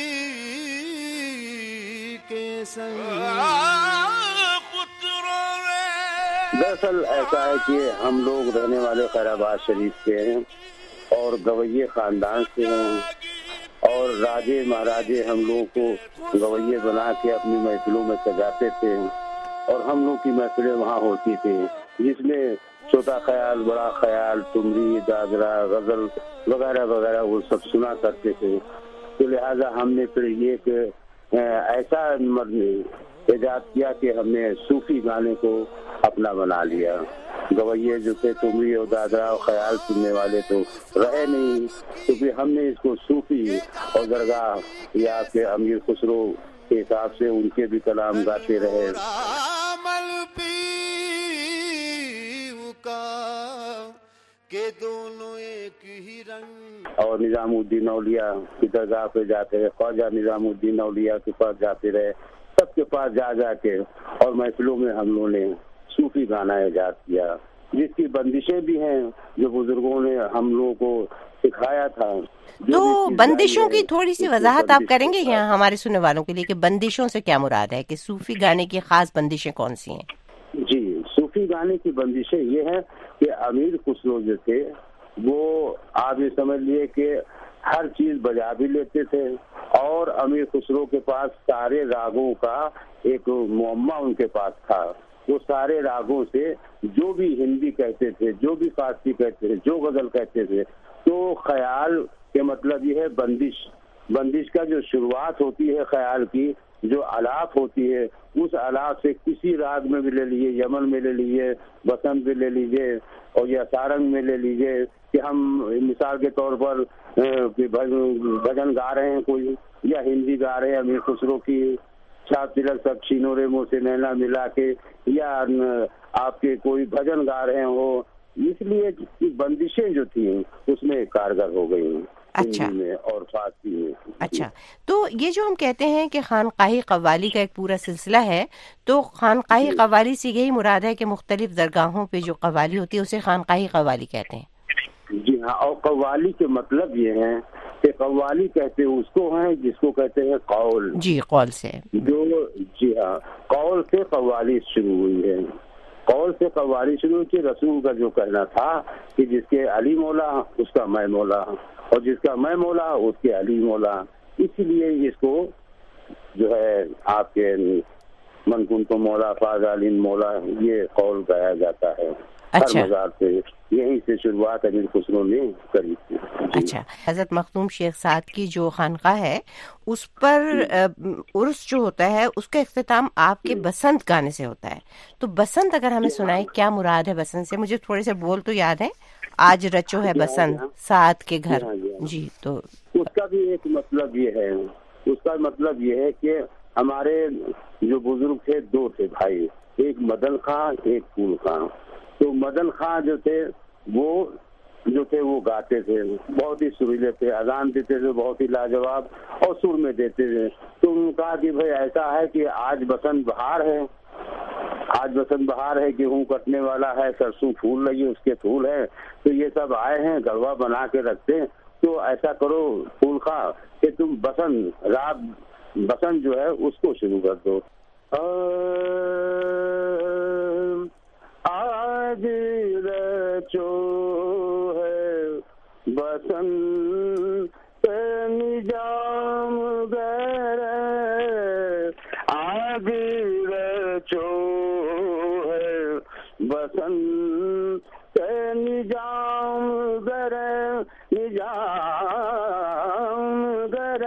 दरअसल ऐसा है कि हम लोग रहने वाले खैराबाद शरीफ से हैं और गवैये खानदान से हैं और राजे महाराजे हम लोगों को गवैये बना के अपनी महफिलों में सजाते थे और हम लोग की महफिलें वहाँ होती थी, जिसमें छोटा ख्याल, बड़ा ख्याल, तुमरी, दादरा, गजल वगैरह वगैरह वो सब सुना करते थे। तो लिहाजा हमने फिर ये ऐसा इजाद किया कि हमने सूफी गाने को अपना बना लिया। गवैये जो थे तुमरी और दादरा और ख्याल सुनने वाले तो रहे नहीं, तो फिर हमने इसको सूफी और दरगाह या के अमीर खुसरो के हिसाब से उनके भी कलाम गाते रहे। के दोनों एक ही रंग और निजामुद्दीन औलिया की दरगाह पे जाते रहे, ख्वाजा निजामुद्दीन औलिया के पास जाते रहे, सबके पास जा जा के और महफिलों में हम लोगों ने सूफी गाना इजाद किया। جس کی بندشیں بھی ہیں جو بزرگوں نے ہم لوگوں کو سکھایا تھا. تو بندشوں کی تھوڑی سی وضاحت آپ کریں گے یہاں ہمارے سننے والوں کے لیے کہ بندشوں سے کیا مراد ہے, کہ صوفی گانے کی خاص بندشیں کون سی ہیں؟ جی, صوفی گانے کی بندشیں یہ ہیں کہ امیر خسرو جو تھے وہ آپ یہ سمجھ لیے کہ ہر چیز بجا بھی لیتے تھے, اور امیر خسرو کے پاس سارے راگوں کا ایک معمہ ان کے پاس تھا. وہ سارے راگوں سے جو بھی ہندی کہتے تھے, جو بھی فارسی کہتے تھے, جو غزل کہتے تھے, تو خیال کے مطلب یہ ہے بندش. بندش کا جو شروعات ہوتی ہے خیال کی, جو الاف ہوتی ہے, اس الاف سے کسی راگ میں بھی لے لیجیے, یمن میں لے لیجیے, بسنت میں لے لیجیے, اور یا سارنگ میں لے لیجیے, کہ ہم مثال کے طور پر بھجن گا رہے ہیں کوئی, یا ہندی گا رہے ہیں امیر خسرو کی چھاپ تلک سب چھینو رے منہ سے نینا ملا کے, یا آپ کے کوئی بھجن گا رہے ہو, اس لیے بندشیں جو تھیں اس میں کارگر ہو گئی ہیں. اچھا, میں اور فارسی میں. اچھا, تو یہ جو ہم کہتے ہیں کہ خانقاہی قوالی کا ایک پورا سلسلہ ہے, تو خانقاہی قوالی سے یہی مراد ہے کہ مختلف درگاہوں پہ جو قوالی ہوتی ہے اسے خانقاہی قوالی کہتے ہیں؟ جی ہاں, اور قوالی کے مطلب یہ ہے کہ قوالی کہتے ہیں اس کو ہیں جس کو کہتے ہیں قول. جی, قول سے جو, جی ہاں, قول سے قوالی شروع ہوئی ہے. قول سے قوالی شروع کی. رسول کا جو کہنا تھا کہ جس کے علی مولا اس کا میں مولا, اور جس کا میں مولا اس کے علی مولا, اس لیے اس کو جو ہے آپ کے من کن تو مولا فاض علی مولا یہ قول کہا جاتا ہے. اچھا, ہر مزار سے یہیں سے شروعات امیر خسرو نے کری تھی. اچھا, حضرت مخدوم شیخ سعد کی جو خانقاہ ہے اس پر عرس جو ہوتا ہے اس کا اختتام آپ کے بسنت گانے سے ہوتا ہے. تو بسنت اگر ہمیں سنائے, کیا مراد ہے بسنت سے؟ مجھے تھوڑے سے بول تو یاد ہے, آج رچو ہے بسنت سعد کے گھر. جی, تو اس کا بھی ایک مطلب یہ ہے, اس کا مطلب یہ ہے کہ ہمارے جو بزرگ تھے دو تھے بھائی, ایک مدن خاں ایک پھول خاں. تو مدن خاں جو تھے وہ جو تھے وہ گاتے تھے, بہت ہی سریلے تھے, اذان دیتے تھے بہت ہی لاجواب, اور سر میں دیتے تھے. تو انہوں نے کہا کہ بھائی ایسا ہے کہ آج بسنت بہار ہے, آج بسنت بہار ہے, گیہوں کٹنے والا ہے, سرسوں پھول لگی اس کے پھول ہیں, تو یہ سب آئے ہیں گڑوا بنا کے رکھتے ہیں, تو ایسا کرو پھول خواہ کہ تم بسنت راگ بسنت جو ہے اس کو شروع کر دو. آج رچو ہے بسنت نجام گر, آج رچو ہے بسنت نجام گر, نجام گر,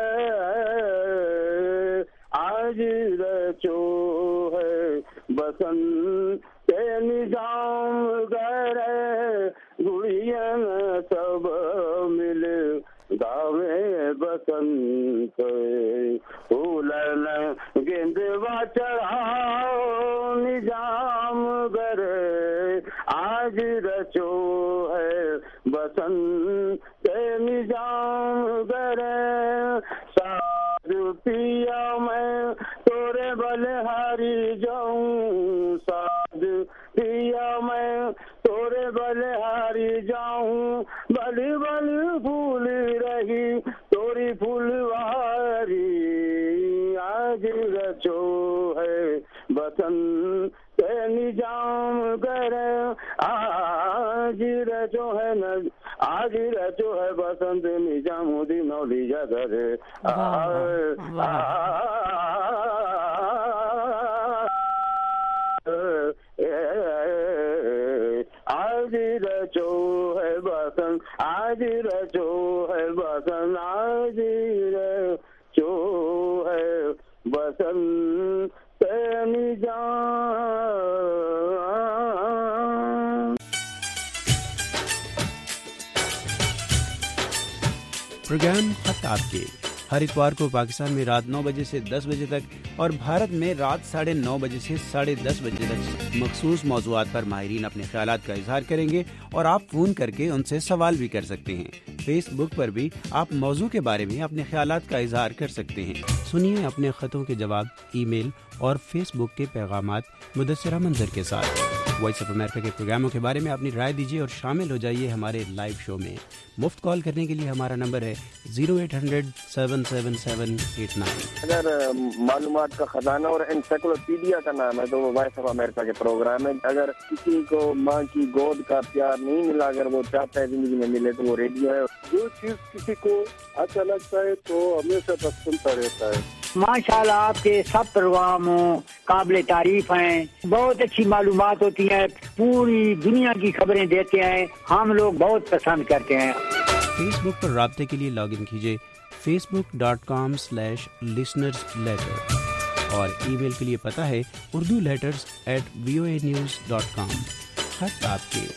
آج رچو ہے بسنت نظام گر, گڑین سب مل گاوے بسنت, پھولن گیندوا چڑھاؤ نظام گر, آج رچو ہے بسنت نظام گر. ساز پیا میں تورے بلہاری جاؤں, ساز پیا میں تورے بلہاری جاؤں, بلی بلی پھول رہی توری پھولواری, آج رچو ہے بسنت نظام گر, آج رچو ہے آج رچو ہے بسنت نظام دی نولی جگر. آج رچو ہے بسنت, آج رچو ہے بسنت, آج رچو ہے بسنت نظام. پروگرام خط آپ کے ہر اتوار کو پاکستان میں رات نو بجے سے دس بجے تک اور بھارت میں رات ساڑھے نو بجے سے ساڑھے دس بجے تک مخصوص موضوعات پر ماہرین اپنے خیالات کا اظہار کریں گے اور آپ فون کر کے ان سے سوال بھی کر سکتے ہیں. فیس بک پر بھی آپ موضوع کے بارے میں اپنے خیالات کا اظہار کر سکتے ہیں. سنیے اپنے خطوں کے جواب ای میل اور فیس بک کے پیغامات مدثرہ منظر کے ساتھ. وائس آف امریکہ کے پروگراموں کے بارے میں اپنی رائے دیجیے اور شامل ہو جائیے ہمارے لائیو شو میں. مفت کال کرنے کے لیے ہمارا نمبر ہے zero eight hundred seven seven seven eight nine. اگر معلومات کا خزانہ اور انسائکلوپیڈیا کا نام ہے تو وہ وائس آف امریکہ کے پروگرام ہے. اگر کسی کو ماں کی گود کا پیار نہیں ملا، اگر وہ چاہتا ہے زندگی میں ملے، تو وہ ریڈیو ہے. جو چیز کسی کو اچھا لگتا ہے تو ہمیشہ تک سنتا رہتا ہے. ماشاء اللہ آپ کے سب پروگرام قابل تعریف ہیں، بہت اچھی معلومات ہوتی ہیں، پوری دنیا کی خبریں دیتے ہیں، ہم لوگ بہت پسند کرتے ہیں. فیس بک پر رابطے کے لیے لاگ ان کیجیے Facebook dot com slash listeners letter اور ای میل کے لیے پتہ ہے Urdu letters at V O A news dot com. خط آپ کے.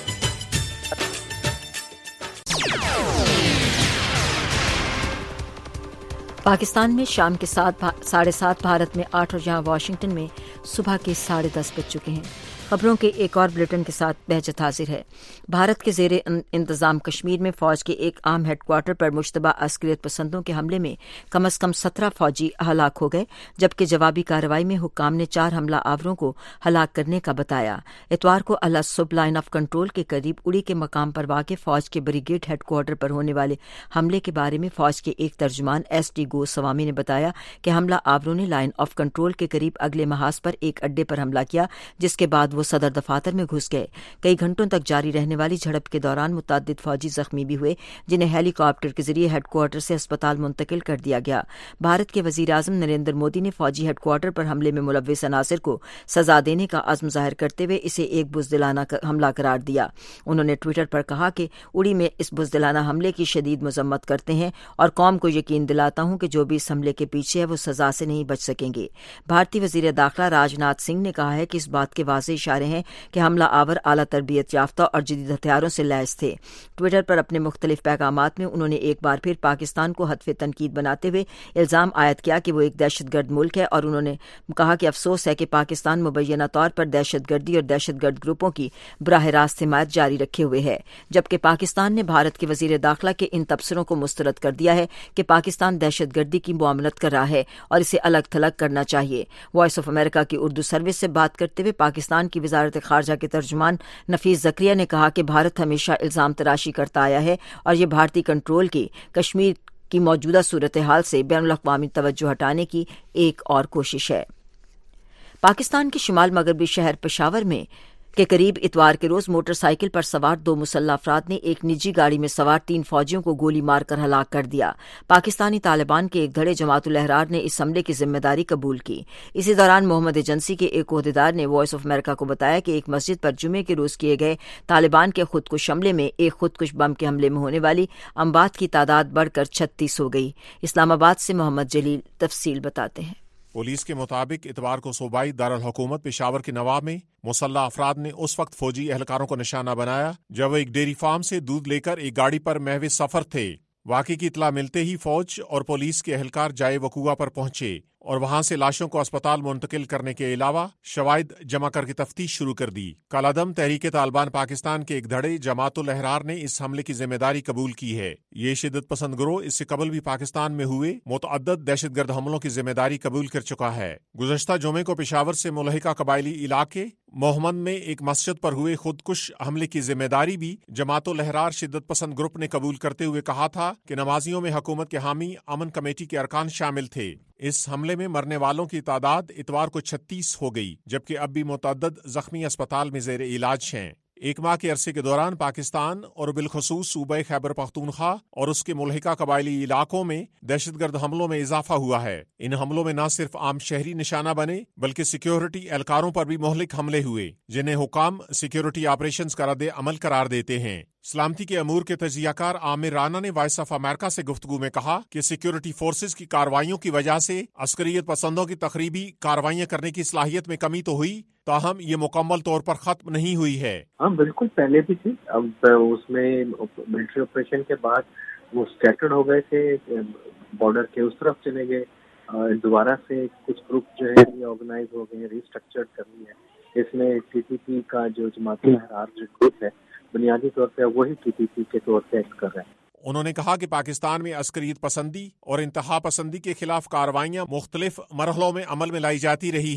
پاکستان میں شام کے سات ساڑھے سات، بھارت میں آٹھ اور جہاں واشنگٹن میں صبح کے ساڑھے دس بج چکے ہیں. خبروں کے ایک اور بلیٹن کے ساتھ بہجت حاضر ہے. بھارت کے زیر انتظام کشمیر میں فوج کے ایک عام ہیڈ کوارٹر پر مشتبہ عسکریت پسندوں کے حملے میں کم از کم سترہ فوجی ہلاک ہو گئے، جبکہ جوابی کارروائی میں حکام نے چار حملہ آوروں کو ہلاک کرنے کا بتایا. اتوار کو الاسب لائن آف کنٹرول کے قریب اڑی کے مقام پر واقع فوج کے بریگیڈ ہیڈ کوارٹر پر ہونے والے حملے کے بارے میں فوج کے ایک ترجمان ایس ڈی گو سوامی نے بتایا کہ حملہ آوروں نے لائن آف کنٹرول کے قریب اگلے محاذ پر ایک اڈے پر حملہ کیا، جس کے بعد وہ صدر دفاتر میں گھس گئے. کئی گھنٹوں تک جاری رہنے والی جھڑپ کے دوران متعدد فوجی زخمی بھی ہوئے، جنہیں ہیلی کاپٹر کے ذریعے ہیڈ کوارٹر سے اسپتال منتقل کر دیا گیا. بھارت کے وزیر اعظم نریندر مودی نے فوجی ہیڈ کوارٹر پر حملے میں ملوث عناصر کو سزا دینے کا عزم ظاہر کرتے ہوئے اسے ایک بزدلانہ حملہ قرار دیا. انہوں نے ٹویٹر پر کہا کہ اڑی میں اس بزدلانہ حملے کی شدید مذمت کرتے ہیں اور قوم کو یقین دلاتا ہوں کہ جو بھی اس حملے کے پیچھے ہے وہ سزا سے نہیں بچ سکیں گے. بھارتی وزیر داخلہ راج ناتھ سنگھ نے کہا ہے کہ اس بات کے واضح اشارے ہیں کہ حملہ آور اعلیٰ تربیت یافتہ اور جدید ہتھیاروں سے لیس تھے. ٹویٹر پر اپنے مختلف پیغامات میں انہوں نے ایک بار پھر پاکستان کو ہدف تنقید بناتے ہوئے الزام عائد کیا کہ وہ ایک دہشت گرد ملک ہے، اور انہوں نے کہا کہ افسوس ہے کہ پاکستان مبینہ طور پر دہشت گردی اور دہشت گرد گروپوں کی براہ راست حمایت جاری رکھے ہوئے ہے، جبکہ پاکستان نے بھارت کے وزیر داخلہ کے ان تبصروں کو مسترد کر دیا ہے کہ پاکستان دہشت گردی کی معاملت کر رہا ہے اور اسے الگ تھلگ کرنا چاہیے. وائس آف امریکہ کی اردو سروس سے بات کرتے ہوئے پاکستان کی وزارت خارجہ کے ترجمان نفیس زکریا نے کہا کہ بھارت ہمیشہ الزام تراشی کرتا آیا ہے اور یہ بھارتی کنٹرول کی کشمیر کی موجودہ صورتحال سے بین الاقوامی توجہ ہٹانے کی ایک اور کوشش ہے. پاکستان کے شمال مغربی شہر پشاور میں کے قریب اتوار کے روز موٹر سائیکل پر سوار دو مسلح افراد نے ایک نجی گاڑی میں سوار تین فوجیوں کو گولی مار کر ہلاک کر دیا. پاکستانی طالبان کے ایک دھڑے جماعت الاحرار نے اس حملے کی ذمہ داری قبول کی. اسی دوران محمد ایجنسی کے ایک عہدیدار نے وائس آف امریکہ کو بتایا کہ ایک مسجد پر جمعے کے روز کیے گئے طالبان کے خودکش حملے میں ایک خودکش بم کے حملے میں ہونے والی اموات کی تعداد بڑھ کر چھتیس ہو گئی. اسلام آباد سے محمد جلیل تفصیل بتاتے ہیں. پولیس کے مطابق اتوار کو صوبائی دارالحکومت پشاور کے نواب میں مسلح افراد نے اس وقت فوجی اہلکاروں کو نشانہ بنایا جب وہ ایک ڈیری فارم سے دودھ لے کر ایک گاڑی پر محو سفر تھے. واقعے کی اطلاع ملتے ہی فوج اور پولیس کے اہلکار جائے وقوع پر پہنچے اور وہاں سے لاشوں کو اسپتال منتقل کرنے کے علاوہ شواہد جمع کر کے تفتیش شروع کر دی. کالعدم تحریک طالبان پاکستان کے ایک دھڑے جماعت الاحرار نے اس حملے کی ذمہ داری قبول کی ہے. یہ شدت پسند گروہ اس سے قبل بھی پاکستان میں ہوئے متعدد دہشت گرد حملوں کی ذمہ داری قبول کر چکا ہے. گزشتہ جمعے کو پشاور سے ملحقہ قبائلی علاقے محمد میں ایک مسجد پر ہوئے خودکش حملے کی ذمہ داری بھی جماعت الاحرار شدت پسند گروپ نے قبول کرتے ہوئے کہا تھا کہ نمازیوں میں حکومت کے حامی امن کمیٹی کے ارکان شامل تھے. اس حملے میں مرنے والوں کی تعداد اتوار کو چھتیس ہو گئی، جبکہ اب بھی متعدد زخمی اسپتال میں زیر علاج ہیں. ایک ماہ کے عرصے کے دوران پاکستان اور بالخصوص صوبہ خیبر پختونخوا اور اس کے ملحقہ قبائلی علاقوں میں دہشت گرد حملوں میں اضافہ ہوا ہے. ان حملوں میں نہ صرف عام شہری نشانہ بنے بلکہ سیکیورٹی اہلکاروں پر بھی مہلک حملے ہوئے، جنہیں حکام سیکیورٹی آپریشنز کا رد عمل قرار دیتے ہیں. سلامتی کے امور کے تجزیہ کار عامر رانا نے وائس آف امریکہ سے گفتگو میں کہا کہ سیکیورٹی فورسز کی کارروائیوں کی وجہ سے عسکریت پسندوں کی تخریبی کارروائیاں کرنے کی صلاحیت میں کمی تو ہوئی، تاہم یہ مکمل طور پر ختم نہیں ہوئی ہے. ہاں بالکل، پہلے بھی تھی. اب اس میں ملٹری آپریشن کے بعد وہ اسکیٹرڈ ہو گئے تھے، بارڈر کے اس طرف چلے گئے. دوبارہ سے کچھ گروپ جو ہے یہ آرگنائز ہو گئے، ریسٹرکچرڈ کرنی ہے. اس میں ٹی ٹی پی کا جو جماعت الاحرار جو گروپ ہے بنیادی طور پہ وہی ٹی ٹی پی کے طور پہ ایکٹ کر رہے ہیں. انہوں نے کہا کہ پاکستان میں عسکریت پسندی اور انتہا پسندی کے خلاف کارروائیاں مختلف مرحلوں میں عمل میں لائی جاتی رہی ہیں.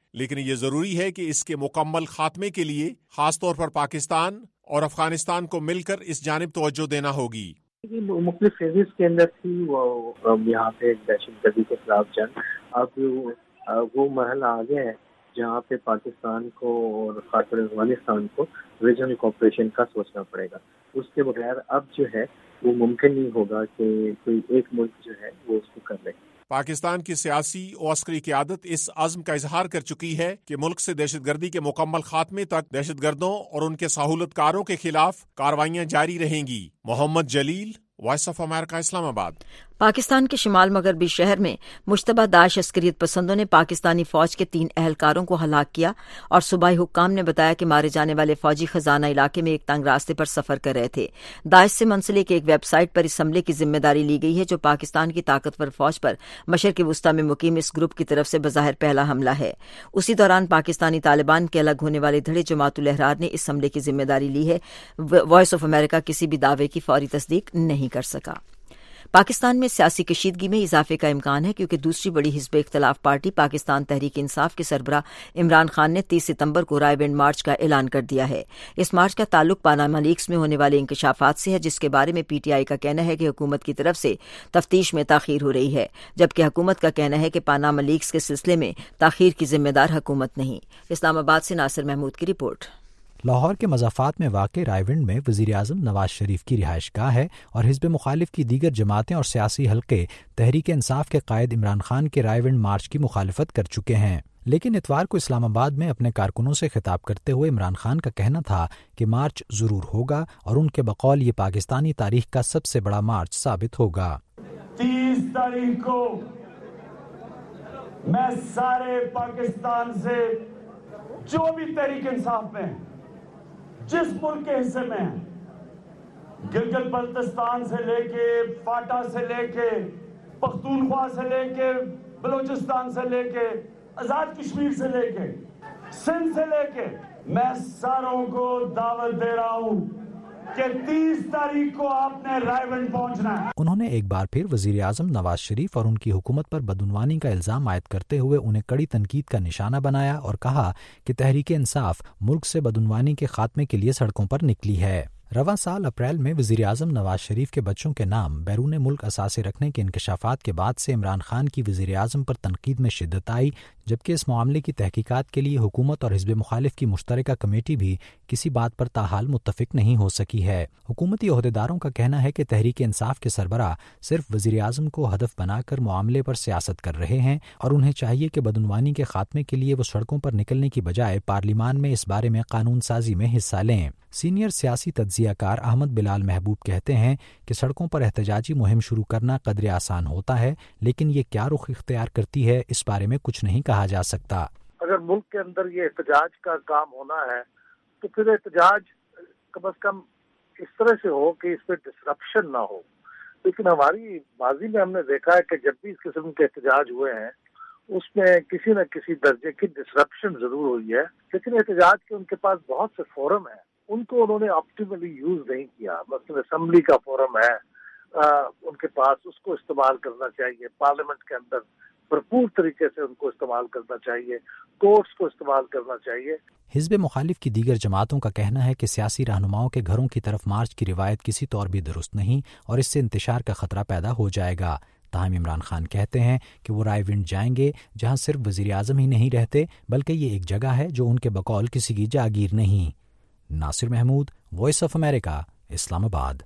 لیکن یہ ضروری ہے کہ اس کے مکمل خاتمے کے لیے خاص طور پر پاکستان اور افغانستان کو مل کر اس جانب توجہ دینا ہوگی۔ مختلف فیزز کے اندر تھی وہ یہاں پہ دہشت گردی کے خلاف جنگ، اب وہ مرحلہ آگے ہے جہاں پہ پاکستان کو اور خاص طور افغانستان کو ریجنل کوآپریشن کا سوچنا پڑے گا۔ اس کے بغیر اب جو ہے وہ ممکن نہیں ہوگا کہ کوئی ایک ملک جو ہے وہ اس کو کر لے۔ پاکستان کی سیاسی و عسکری قیادت اس عزم کا اظہار کر چکی ہے کہ ملک سے دہشت گردی کے مکمل خاتمے تک دہشت گردوں اور ان کے سہولت کاروں کے خلاف کارروائیاں جاری رہیں گی۔ محمد جلیل، voice of America, Islamabad. Pakistan کے شمال مغربی شہر میں مشتبہ داعش عسکریت پسندوں نے پاکستانی فوج کے تین اہلکاروں کو ہلاک کیا، اور صوبائی حکام نے بتایا کہ مارے جانے والے فوجی خزانہ علاقے میں ایک تنگ راستے پر سفر کر رہے تھے۔ داعش سے منسلک ایک ویب سائٹ پر اس حملے کی ذمہ داری لی گئی ہے، جو پاکستان کی طاقتور فوج پر مشرق وسطی میں مقیم اس گروپ کی طرف سے بظاہر پہلا حملہ ہے۔ اسی دوران پاکستانی طالبان کے الگ ہونے والے دھڑے جماعت الاحرار نے اس حملے کی ذمہ داری لی ہے۔ وائس آف امریکہ کسی بھی دعوے کی فوری تصدیق نہیں کر سکا۔ پاکستان میں سیاسی کشیدگی میں اضافے کا امکان ہے، کیونکہ دوسری بڑی حزب اختلاف پارٹی پاکستان تحریک انصاف کے سربراہ عمران خان نے تیس ستمبر کو رائے ونڈ مارچ کا اعلان کر دیا ہے۔ اس مارچ کا تعلق پاناما لیکس میں ہونے والے انکشافات سے ہے، جس کے بارے میں پی ٹی آئی کا کہنا ہے کہ حکومت کی طرف سے تفتیش میں تاخیر ہو رہی ہے، جبکہ حکومت کا کہنا ہے کہ پاناما لیکس کے سلسلے میں تاخیر کی ذمہ دار حکومت نہیں۔ اسلام آباد سے ناصر محمود کی رپورٹ۔ لاہور کے مضافات میں واقع رائے ونڈ میں وزیر اعظم نواز شریف کی رہائش گاہ ہے، اور حزب مخالف کی دیگر جماعتیں اور سیاسی حلقے تحریک انصاف کے قائد عمران خان کے رائے ونڈ مارچ کی مخالفت کر چکے ہیں۔ لیکن اتوار کو اسلام آباد میں اپنے کارکنوں سے خطاب کرتے ہوئے عمران خان کا کہنا تھا کہ مارچ ضرور ہوگا، اور ان کے بقول یہ پاکستانی تاریخ کا سب سے بڑا مارچ ثابت ہوگا۔ تیس تاریخ کو میں سارے پاکستان سے جو بھی تحریک انصاف میں جس ملک کے حصے میں ہیں، گلگت بلتستان سے لے کے فاٹا سے لے کے پختونخوا سے لے کے بلوچستان سے لے کے آزاد کشمیر سے لے کے سندھ سے لے کے، میں ساروں کو دعوت دے رہا ہوں کہ تیس تاریخ کو آپ نے رائے ونڈ پہنچنا ہے۔ انہوں نے ایک بار پھر وزیر اعظم نواز شریف اور ان کی حکومت پر بدعنوانی کا الزام عائد کرتے ہوئے انہیں کڑی تنقید کا نشانہ بنایا، اور کہا کہ تحریک انصاف ملک سے بدعنوانی کے خاتمے کے لیے سڑکوں پر نکلی ہے۔ رواں سال اپریل میں وزیر اعظم نواز شریف کے بچوں کے نام بیرون ملک اثاثے رکھنے کے انکشافات کے بعد سے عمران خان کی وزیر اعظم پر تنقید میں شدت آئی، جبکہ اس معاملے کی تحقیقات کے لیے حکومت اور حزب مخالف کی مشترکہ کمیٹی بھی کسی بات پر تاحال متفق نہیں ہو سکی ہے۔ حکومتی عہدیداروں کا کہنا ہے کہ تحریک انصاف کے سربراہ صرف وزیر اعظم کو ہدف بنا کر معاملے پر سیاست کر رہے ہیں، اور انہیں چاہیے کہ بدعنوانی کے خاتمے کے لیے وہ سڑکوں پر نکلنے کی بجائے پارلیمان میں اس بارے میں قانون سازی میں حصہ لیں۔ سینئر سیاسی تجزیہ کار احمد بلال محبوب کہتے ہیں کہ سڑکوں پر احتجاجی مہم شروع کرنا قدرے آسان ہوتا ہے، لیکن یہ کیا رخ اختیار کرتی ہے، اس بارے میں کچھ نہیں کہا جا سکتا۔ اگر ملک کے اندر یہ احتجاج کا کام ہونا ہے تو پھر احتجاج کم از کم اس طرح سے ہو کہ اس پہ ڈسرپشن نہ ہو، لیکن ہماری ماضی میں ہم نے دیکھا ہے کہ جب بھی اس قسم کے احتجاج ہوئے ہیں اس میں کسی نہ کسی درجے کی ڈسرپشن ضرور ہوئی ہے، لیکن احتجاج کے ان کے پاس بہت سے فورم ہیں، ان کو انہوں نے آپٹیملی یوز نہیں کیا۔ مثلا اسمبلی کا فورم ہے آ, ان کے پاس، اس کو استعمال کرنا چاہیے، پارلیمنٹ کے اندر بھرپور طریقے سے ان کو استعمال کرنا چاہیے، کورٹس کو استعمال کرنا چاہیے۔ حزب مخالف کی دیگر جماعتوں کا کہنا ہے کہ سیاسی رہنماؤں کے گھروں کی طرف مارچ کی روایت کسی طور بھی درست نہیں، اور اس سے انتشار کا خطرہ پیدا ہو جائے گا۔ تاہم عمران خان کہتے ہیں کہ وہ رائے ونڈ جائیں گے، جہاں صرف وزیر اعظم ہی نہیں رہتے بلکہ یہ ایک جگہ ہے جو ان کے بقول کسی کی جاگیر نہیں۔ Nasir Mahmood, Voice of America, Islamabad.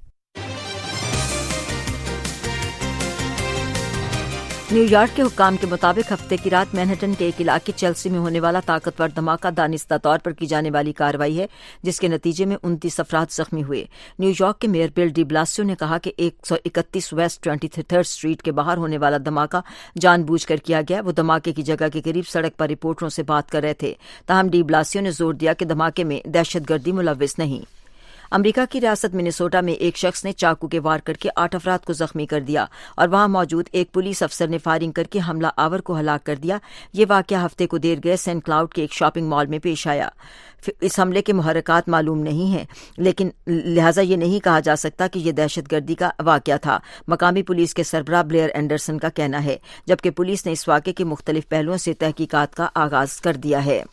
New York کے حکام کے مطابق ہفتے کی رات مینہٹن کے ایک علاقے چیلسی میں ہونے والا طاقتور دھماکہ دانستہ طور پر کی جانے والی کارروائی ہے، جس کے نتیجے میں انتیس افراد زخمی ہوئے۔ نیو یارک کے میئر بل ڈی بلاسیو نے کہا کہ ایک سو اکتیس ویسٹ ٹوئنٹی تھرڈ اسٹریٹ کے باہر ہونے والا دھماکہ جان بوجھ کر کیا گیا۔ وہ دھماکے کی جگہ کے قریب سڑک پر رپورٹروں سے بات کر رہے تھے، تاہم ڈی بلاسیو نے زور دیا کہ دھماکے میں دہشت گردی ملوث نہیں۔ امریکہ کی ریاست منیسوٹا میں ایک شخص نے چاقو کے وار کر کے آٹھ افراد کو زخمی کر دیا اور وہاں موجود ایک پولیس افسر نے فائرنگ کر کے حملہ آور کو ہلاک کر دیا۔ یہ واقعہ ہفتے کو دیر گئے سینٹ کلاؤڈ کے ایک شاپنگ مال میں پیش آیا۔ اس حملے کے محرکات معلوم نہیں ہیں، لیکن لہٰذا یہ نہیں کہا جا سکتا کہ یہ دہشت گردی کا واقعہ تھا، مقامی پولیس کے سربراہ بلیئر اینڈرسن کا کہنا ہے، جبکہ پولیس نے اس واقعے کے مختلف پہلوؤں سے تحقیقات کا آغاز کر دیا ہے۔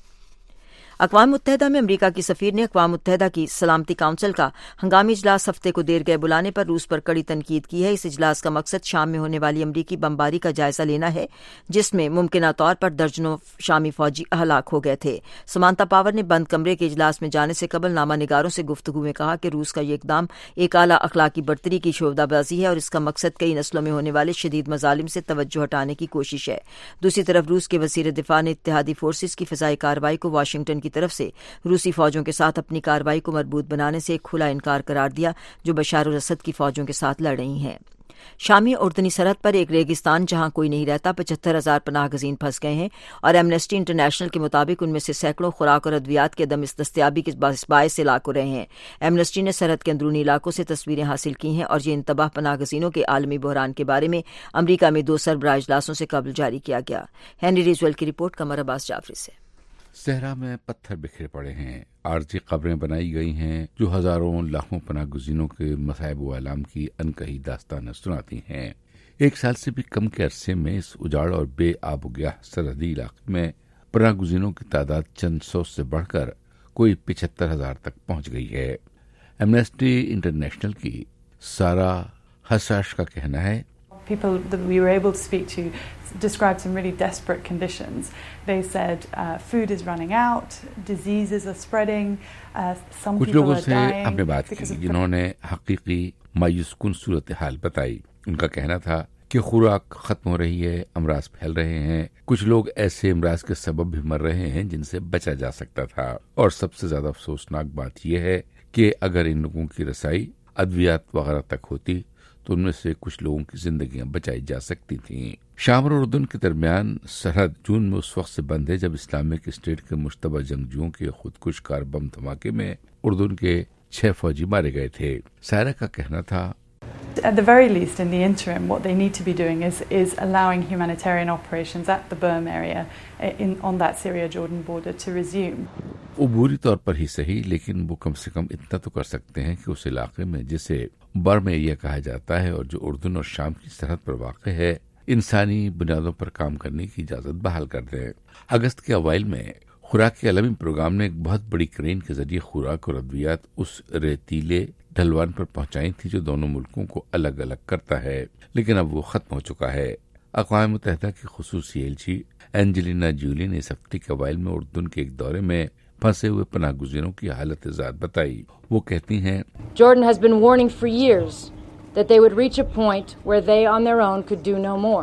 اقوام متحدہ میں امریکہ کی سفیر نے اقوام متحدہ کی سلامتی کونسل کا ہنگامی اجلاس ہفتے کو دیر گئے بلانے پر روس پر کڑی تنقید کی ہے۔ اس اجلاس کا مقصد شام میں ہونے والی امریکی بمباری کا جائزہ لینا ہے، جس میں ممکنہ طور پر درجنوں شامی فوجی ہلاک ہو گئے تھے۔ سمانتا پاور نے بند کمرے کے اجلاس میں جانے سے قبل نامہ نگاروں سے گفتگو میں کہا کہ روس کا یہ اقدام ایک اعلیٰ اخلاقی برتری کی شعبہ بازی ہے اور اس کا مقصد کئی نسلوں میں ہونے والے شدید مظالم سے توجہ ہٹانے کی کوشش ہے۔ دوسری طرف روس کے وزیر دفاع نے اتحادی فورسز کی فضائی کارروائی کو واشنگٹن کی طرف سے روسی فوجوں کے ساتھ اپنی کارروائی کو مربوط بنانے سے ایک کھلا انکار قرار دیا جو بشار الاسد کی فوجوں کے ساتھ لڑ رہی ہیں۔ شامی اردنی سرحد پر ایک ریگستان جہاں کوئی نہیں رہتا پچہتر ہزار پناہ گزین پھنس گئے ہیں اور ایمنسٹی انٹرنیشنل کے مطابق ان میں سے سینکڑوں خوراک اور ادویات کے عدم دستیابی کے باعث سے ہلاک ہو رہے ہیں۔ ایمنسٹی نے سرحد کے اندرونی علاقوں سے تصویریں حاصل کی ہیں اور یہ انتباہ پناہ گزینوں کے عالمی بحران کے بارے میں امریکہ میں دو سربراہ اجلاسوں سے قبل جاری کیا گیا۔ ہینری ریزویل کی رپورٹ، قمر عباس جعفری سے۔ صحرا میں پتھر بکھرے پڑے ہیں، عارضی قبریں بنائی گئی ہیں جو ہزاروں لاکھوں پناہ گزینوں کے مصائب و آلام کی انکہی داستانیں سناتی ہیں۔ ایک سال سے بھی کم کے عرصے میں اس اجاڑ اور بے آب و گیاہ سرحدی علاقے میں پناہ گزینوں کی تعداد چند سو سے بڑھ کر کوئی پچہتر ہزار تک پہنچ گئی ہے۔ ایمنسٹی انٹرنیشنل کی سارا حساش کا کہنا ہے people that we were able to speak to described some really desperate conditions. They said uh, food is running out, diseases are spreading, uh, some کچھ people لوگوں are سے dying. ہم نے بات کی جنہوں نے حقیقی مایوس کن صورتحال بتائی۔ ان کا کہنا تھا کہ خوراک ختم ہو رہی ہے، امراض پھیل رہے ہیں، کچھ لوگ ایسے امراض کے سبب بھی مر رہے ہیں جن سے بچا جا سکتا تھا، اور سب سے زیادہ افسوسناک بات یہ ہے کہ اگر ان لوگوں کی رسائی ادویات وغیرہ تک ہوتی تو ان میں سے کچھ لوگوں کی زندگیاں بچائی جا سکتی تھیں۔ شام اور اردن کے درمیان سرحد جون میں اس وقت سے بند ہے جب اسلامک اسٹیٹ کے مشتبہ جنگجوؤں کے خودکش کار بم دھماکے میں اردن کے چھ فوجی مارے گئے تھے۔ سائرہ کا کہنا تھا At the very least, in the interim, what they need to be doing is is allowing humanitarian operations at the Burm area in on that Syria-Jordan border to resume. عبوری طور پر ہی صحیح، لیکن وہ کم سے کم اتنا تو کر سکتے ہیں کہ اس علاقے میں جسے برم ایریا کہا جاتا ہے اور جو اردن اور شام کی سرحد پر واقع ہے، انسانی بنیادوں پر کام کرنے کی اجازت بحال کر دیں۔ اگست کے اوائل میں خوراک کے عالمی پروگرام نے ایک بہت بڑی کرین کے ذریعے خوراک اور ادویات اس ریتیلے ڈھلوان پر پہنچائی تھی جو دونوں ملکوں کو الگ الگ کرتا ہے، لیکن اب وہ ختم ہو چکا ہے۔ اقوام متحدہ کی خصوصی ایلچی اینجلینا جولی نے اس ہفتے کے اوائل میں اردن کے ایک دورے میں پھنسے ہوئے پناہ گزینوں کی حالت ذات بتائی۔ وہ کہتی ہیں Jordan has been warning for years that they would reach a point where they on their own could do no more.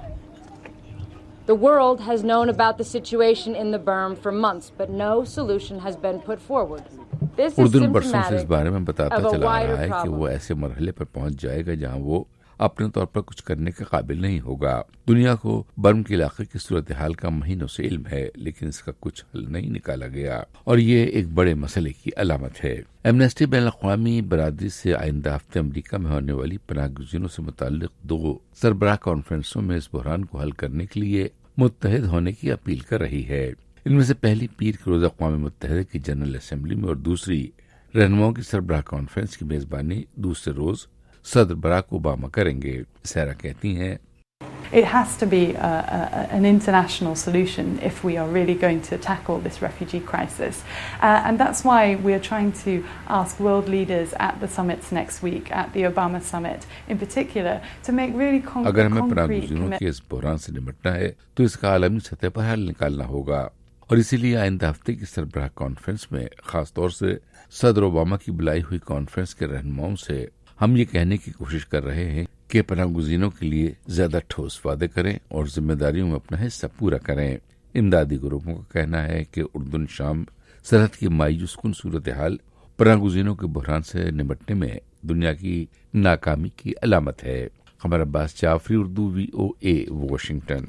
The world has known about the situation in the berm for months, but no solution has been put forward. This is اردن برسوں سے اس بارے میں بتاتا symptomatic of a چلا wider رہا ہے کہ problem. وہ ایسے مرحلے پر پہنچ جائے گا جہاں وہ اپنے طور پر کچھ کرنے کے قابل نہیں ہوگا۔ دنیا کو برم کے علاقے کی صورتحال کا مہینوں سے علم ہے، لیکن اس کا کچھ حل نہیں نکالا گیا اور یہ ایک بڑے مسئلے کی علامت ہے۔ ایمنسٹی بین الاقوامی برادری سے آئندہ ہفتے امریکہ میں ہونے والی پناہ گزینوں سے متعلق دو سربراہ کانفرنسوں میں اس بحران کو حل کرنے کے لیے متحد ہونے کی اپیل کر رہی ہے۔ ان میں سے پہلی پیر کے روز اقوام متحدہ کی جنرل اسمبلی میں اور دوسری رہنماؤں کی سربراہ کانفرنس کی میزبانی دوسرے روز صدر براک اوباما کریں گے۔ سیرا کہتی ہیں It has to be a, a, an international solution if we are really going to tackle this refugee crisis. Uh, and that's why we are trying to ask world leaders at the summits next week, at the Obama summit in particular, to make really con- اگر ہمیں پناہ concrete گزینوں commitments. کے اس بحران سے نمٹنا ہے تو اس کا عالمی سطح پر حل نکالنا ہوگا، اور اسی لیے آئندہ ہفتے کی سربراہ کانفرنس میں خاص طور سے صدر اوباما کی بلائی ہوئی کانفرنس کے رہنماؤں سے ہم یہ کہنے کی کوشش کر رہے ہیں کہ پناہ گزینوں کے لیے زیادہ ٹھوس وعدے کریں اور ذمہ داریوں میں اپنا حصہ پورا کریں۔ امدادی گروپوں کا کہنا ہے کہ اردن شام سرحد کی مایوس کن صورتحال پناہ گزینوں کے بحران سے نمٹنے میں دنیا کی ناکامی کی علامت ہے۔ Qamar Abbas Jafri, Urdu V O A, Washington.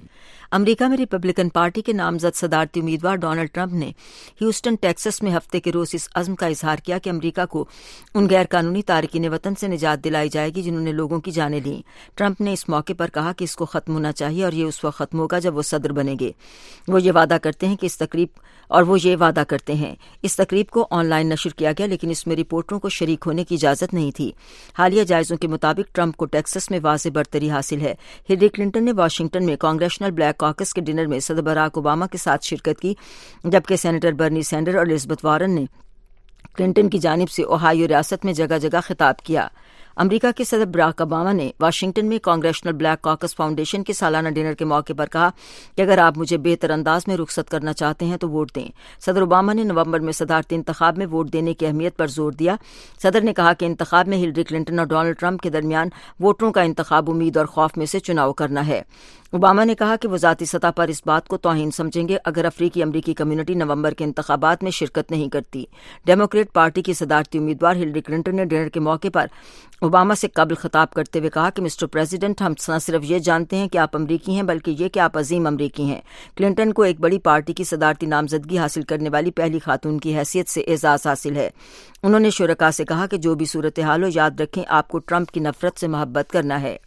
अमरीका में रिपब्लिकन पार्टी के नामजद सदारती उम्मीदवार डोनाल्ड ट्रंप ने ह्यूस्टन टेक्सास में हफ्ते के रोज इस अज़्म का इजहार किया कि अमरीका को उन गैर कानूनी तारकीन वतन से निजात दिलाई जाएगी जिन्होंने लोगों की जानें ली। ट्रंप ने इस मौके पर कहा कि इसको खत्म होना चाहिए और ये उस वक्त खत्म होगा जब वो सदर बनेंगे। वो ये वादा करते हैं कि इस तकरीब और वो ये वादा करते हैं इस तकरीब को ऑनलाइन नशर किया गया, लेकिन इसमें रिपोर्टरों को शरीक होने की इजाजत नहीं थी। हालिया जायजों के मुताबिक ट्रंप को टेक्सास में वाज़ेह बरतरी हासिल है। हिलरी क्लिंटन ने वाशिंगटन में कांग्रेशनल ब्लैक कॉकस के डिनर में सदर बराक ओबामा के साथ शिरकत की, जबकि सेनेटर बर्नी सैंडर और एलिजाबेथ वारन ने क्लिंटन की जानिब से ओहायो रियासत में जगह जगह खिताब किया। अमरीका के सदर बराक ओबामा ने वाशिंगटन में कांग्रेशनल ब्लैक कॉकस फाउंडेशन के सालाना डिनर के मौके पर कहा कि अगर आप मुझे बेहतर अंदाज में रुखसत करना चाहते हैं तो वोट दें। सदर ओबामा ने नवंबर में सदारती इंतखाब में वोट देने की अहमियत पर जोर दिया। सदर ने कहा कि इंतखाब में हिलरी क्लिंटन और डोनाल्ड ट्रंप के दरमियान वोटरों का इंतखाब उम्मीद और खौफ में से चुनाव करना है। ओबामा ने कहा कि वो जाती सतह पर इस बात को तौहीन समझेंगे अगर अफ्रीकी अमरीकी कम्युनिटी नवंबर के इंतखाबात में शिरकत नहीं करती। डेमोक्रेट पार्टी की सदारती उम्मीदवार हिलरी क्लिंटन ने डिनर के मौके पर ओबामा से कबल खिताब करते हुए कहा कि मिस्टर प्रेसिडेंट, हम न सिर्फ ये जानते हैं कि आप अमरीकी हैं बल्कि ये कि आप अजीम अमरीकी हैं। क्लिंटन को एक बड़ी पार्टी की सदारती नामजदगी हासिल करने वाली पहली खातून की हैसियत से एजाज हासिल है। उन्होंने शुरका से कहा कि जो भी सूरत हाल हो, याद रखें आपको ट्रंप की नफरत से मोहब्बत करना है।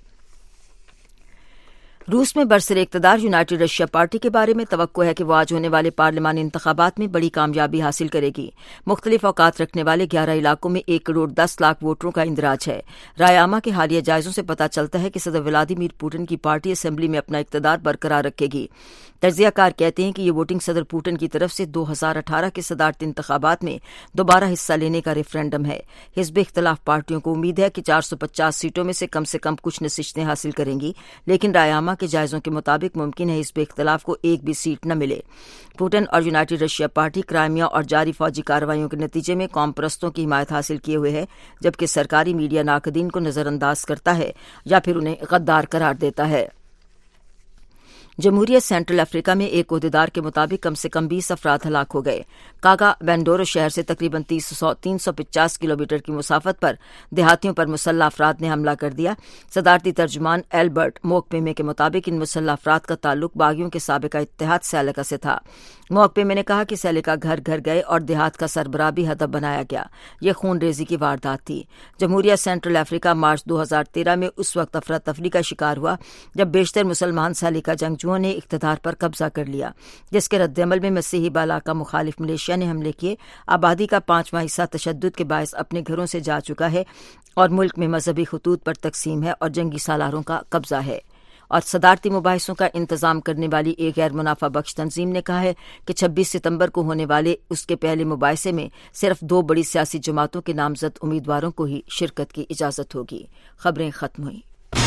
रूस में बरसरे इक़्तिदार यूनाइटेड रशिया पार्टी के बारे में तवक्को है कि वो आज होने वाले पार्लिमानी इंतखाबात में बड़ी कामयाबी हासिल करेगी। मुख्तलिफ औकात रखने वाले ग्यारह इलाकों में एक करोड़ दस लाख वोटरों का इंदराज है। रायआमा के हालिया जायजों से पता चलता है कि सदर व्लादिमीर पुतिन की पार्टी असेंबली में अपना इक़्तिदार बरकरार रखेगी। तज्जियाकार कहते हैं कि ये वोटिंग सदर पुतिन की तरफ से दो हजार अठारह के सदारती इंतखाबात में दोबारा हिस्सा लेने का रेफरेंडम है। हिज़्ब इख्तिलाफ पार्टियों को उम्मीद है कि चार सौ पचास सीटों में से कम से कम कुछ नशिस्तें हासिल करेंगी, लेकिन रायआमा के जायजों के मुताबिक मुमकिन है हिज़्ब इख्तिलाफ को एक भी सीट न मिले। पुतिन और यूनाइटेड रशिया पार्टी क्राइमिया और जारी फौजी कार्रवाइयों के नतीजे में कौम परस्तों की हिमायत हासिल किए हुए है, जबकि सरकारी मीडिया नाकदीन को नजरअंदाज करता है या फिर उन्हें गद्दार करार देता है। जमहूरियत सेंट्रल अफ्रीका में एक ओहदेदार के मुताबिक कम से कम बीस अफराद हलाक हो गए। कागा बेंडोरो शहर से तकरीबन तीन सौ पचास किलोमीटर की मुसाफत पर देहातियों पर मुसल्ला अफराद ने हमला कर दिया। सदारती तर्जुमान एल्बर्ट मोकपेमे के मुताबिक इन मुसल्ला अफराद का ताल्लुक बागियों के साबिका इत्तेहाद सैलिका से था। मोकपेमे ने कहा कि सैलिका घर घर गए और देहात का सरबराह भी हदफ बनाया गया। यह खून रेजी की वारदात थी। जमहूरियत सेंट्रल अफ्रीका मार्च दो हजार तेरह में उस वक्त अफरा तफरी का शिकार हुआ जब बेशतर मुसलमान सैलिका जंगजू ने इक़्तिदार पर कब्जा कर लिया, जिसके रद्दअमल में मसीही बाला का मुखालिफ मलेशिया ने हमले किए। आबादी का पांचवां हिस्सा तशद्दुद के बायस अपने घरों से जा चुका है और मुल्क में मजहबी खतूत पर तकसीम है और जंगी सालारों का कब्जा है। और सदारती मुबाहिसों का इंतजाम करने वाली एक गैर मुनाफा बख्श तंजीम ने कहा है कि छब्बीस सितंबर को होने वाले उसके पहले मुबाहिसे में सिर्फ दो बड़ी सियासी जमातों के नामजद उम्मीदवारों को ही शिरकत की इजाजत होगी। खबरें खत्म हुई।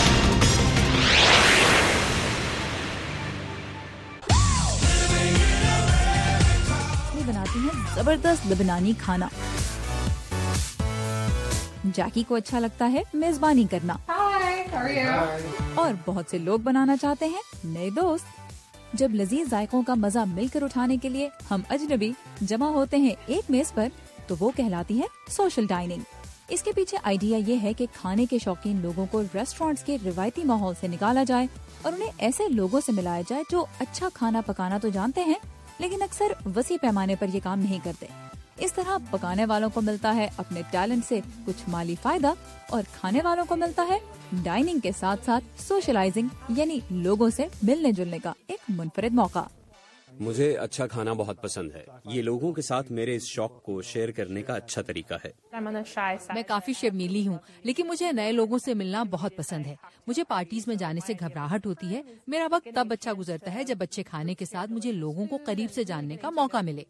बनाती हैं जबरदस्त लेबनानी खाना। जैकी को अच्छा लगता है मेजबानी करना। Hi, how are you? और बहुत से लोग बनाना चाहते हैं नए दोस्त। जब लजीज जायकों का मजा मिलकर उठाने के लिए हम अजनबी जमा होते हैं एक मेज पर, तो वो कहलाती है सोशल डाइनिंग। इसके पीछे आइडिया ये है कि खाने के शौकीन लोगों को रेस्टोरेंट्स के रिवायती माहौल से निकाला जाए और उन्हें ऐसे लोगों से मिलाया जाए जो अच्छा खाना पकाना तो जानते हैं, लेकिन अक्सर वसी पैमाने पर ये काम नहीं करते। इस तरह पकाने वालों को मिलता है अपने टैलेंट से कुछ माली फायदा और खाने वालों को मिलता है डाइनिंग के साथ साथ सोशलाइजिंग यानी लोगों से मिलने जुलने का एक मुनफरिद मौका। मुझे अच्छा खाना बहुत पसंद है। ये लोगों के साथ मेरे इस शौक को शेयर करने का अच्छा तरीका है। मैं काफी शर्मीली हूँ, लेकिन मुझे नए लोगों से मिलना बहुत पसंद है। मुझे पार्टीज में जाने से घबराहट होती है। मेरा वक्त तब अच्छा गुजरता है जब अच्छे खाने के साथ मुझे लोगों को करीब से जानने का मौका मिले।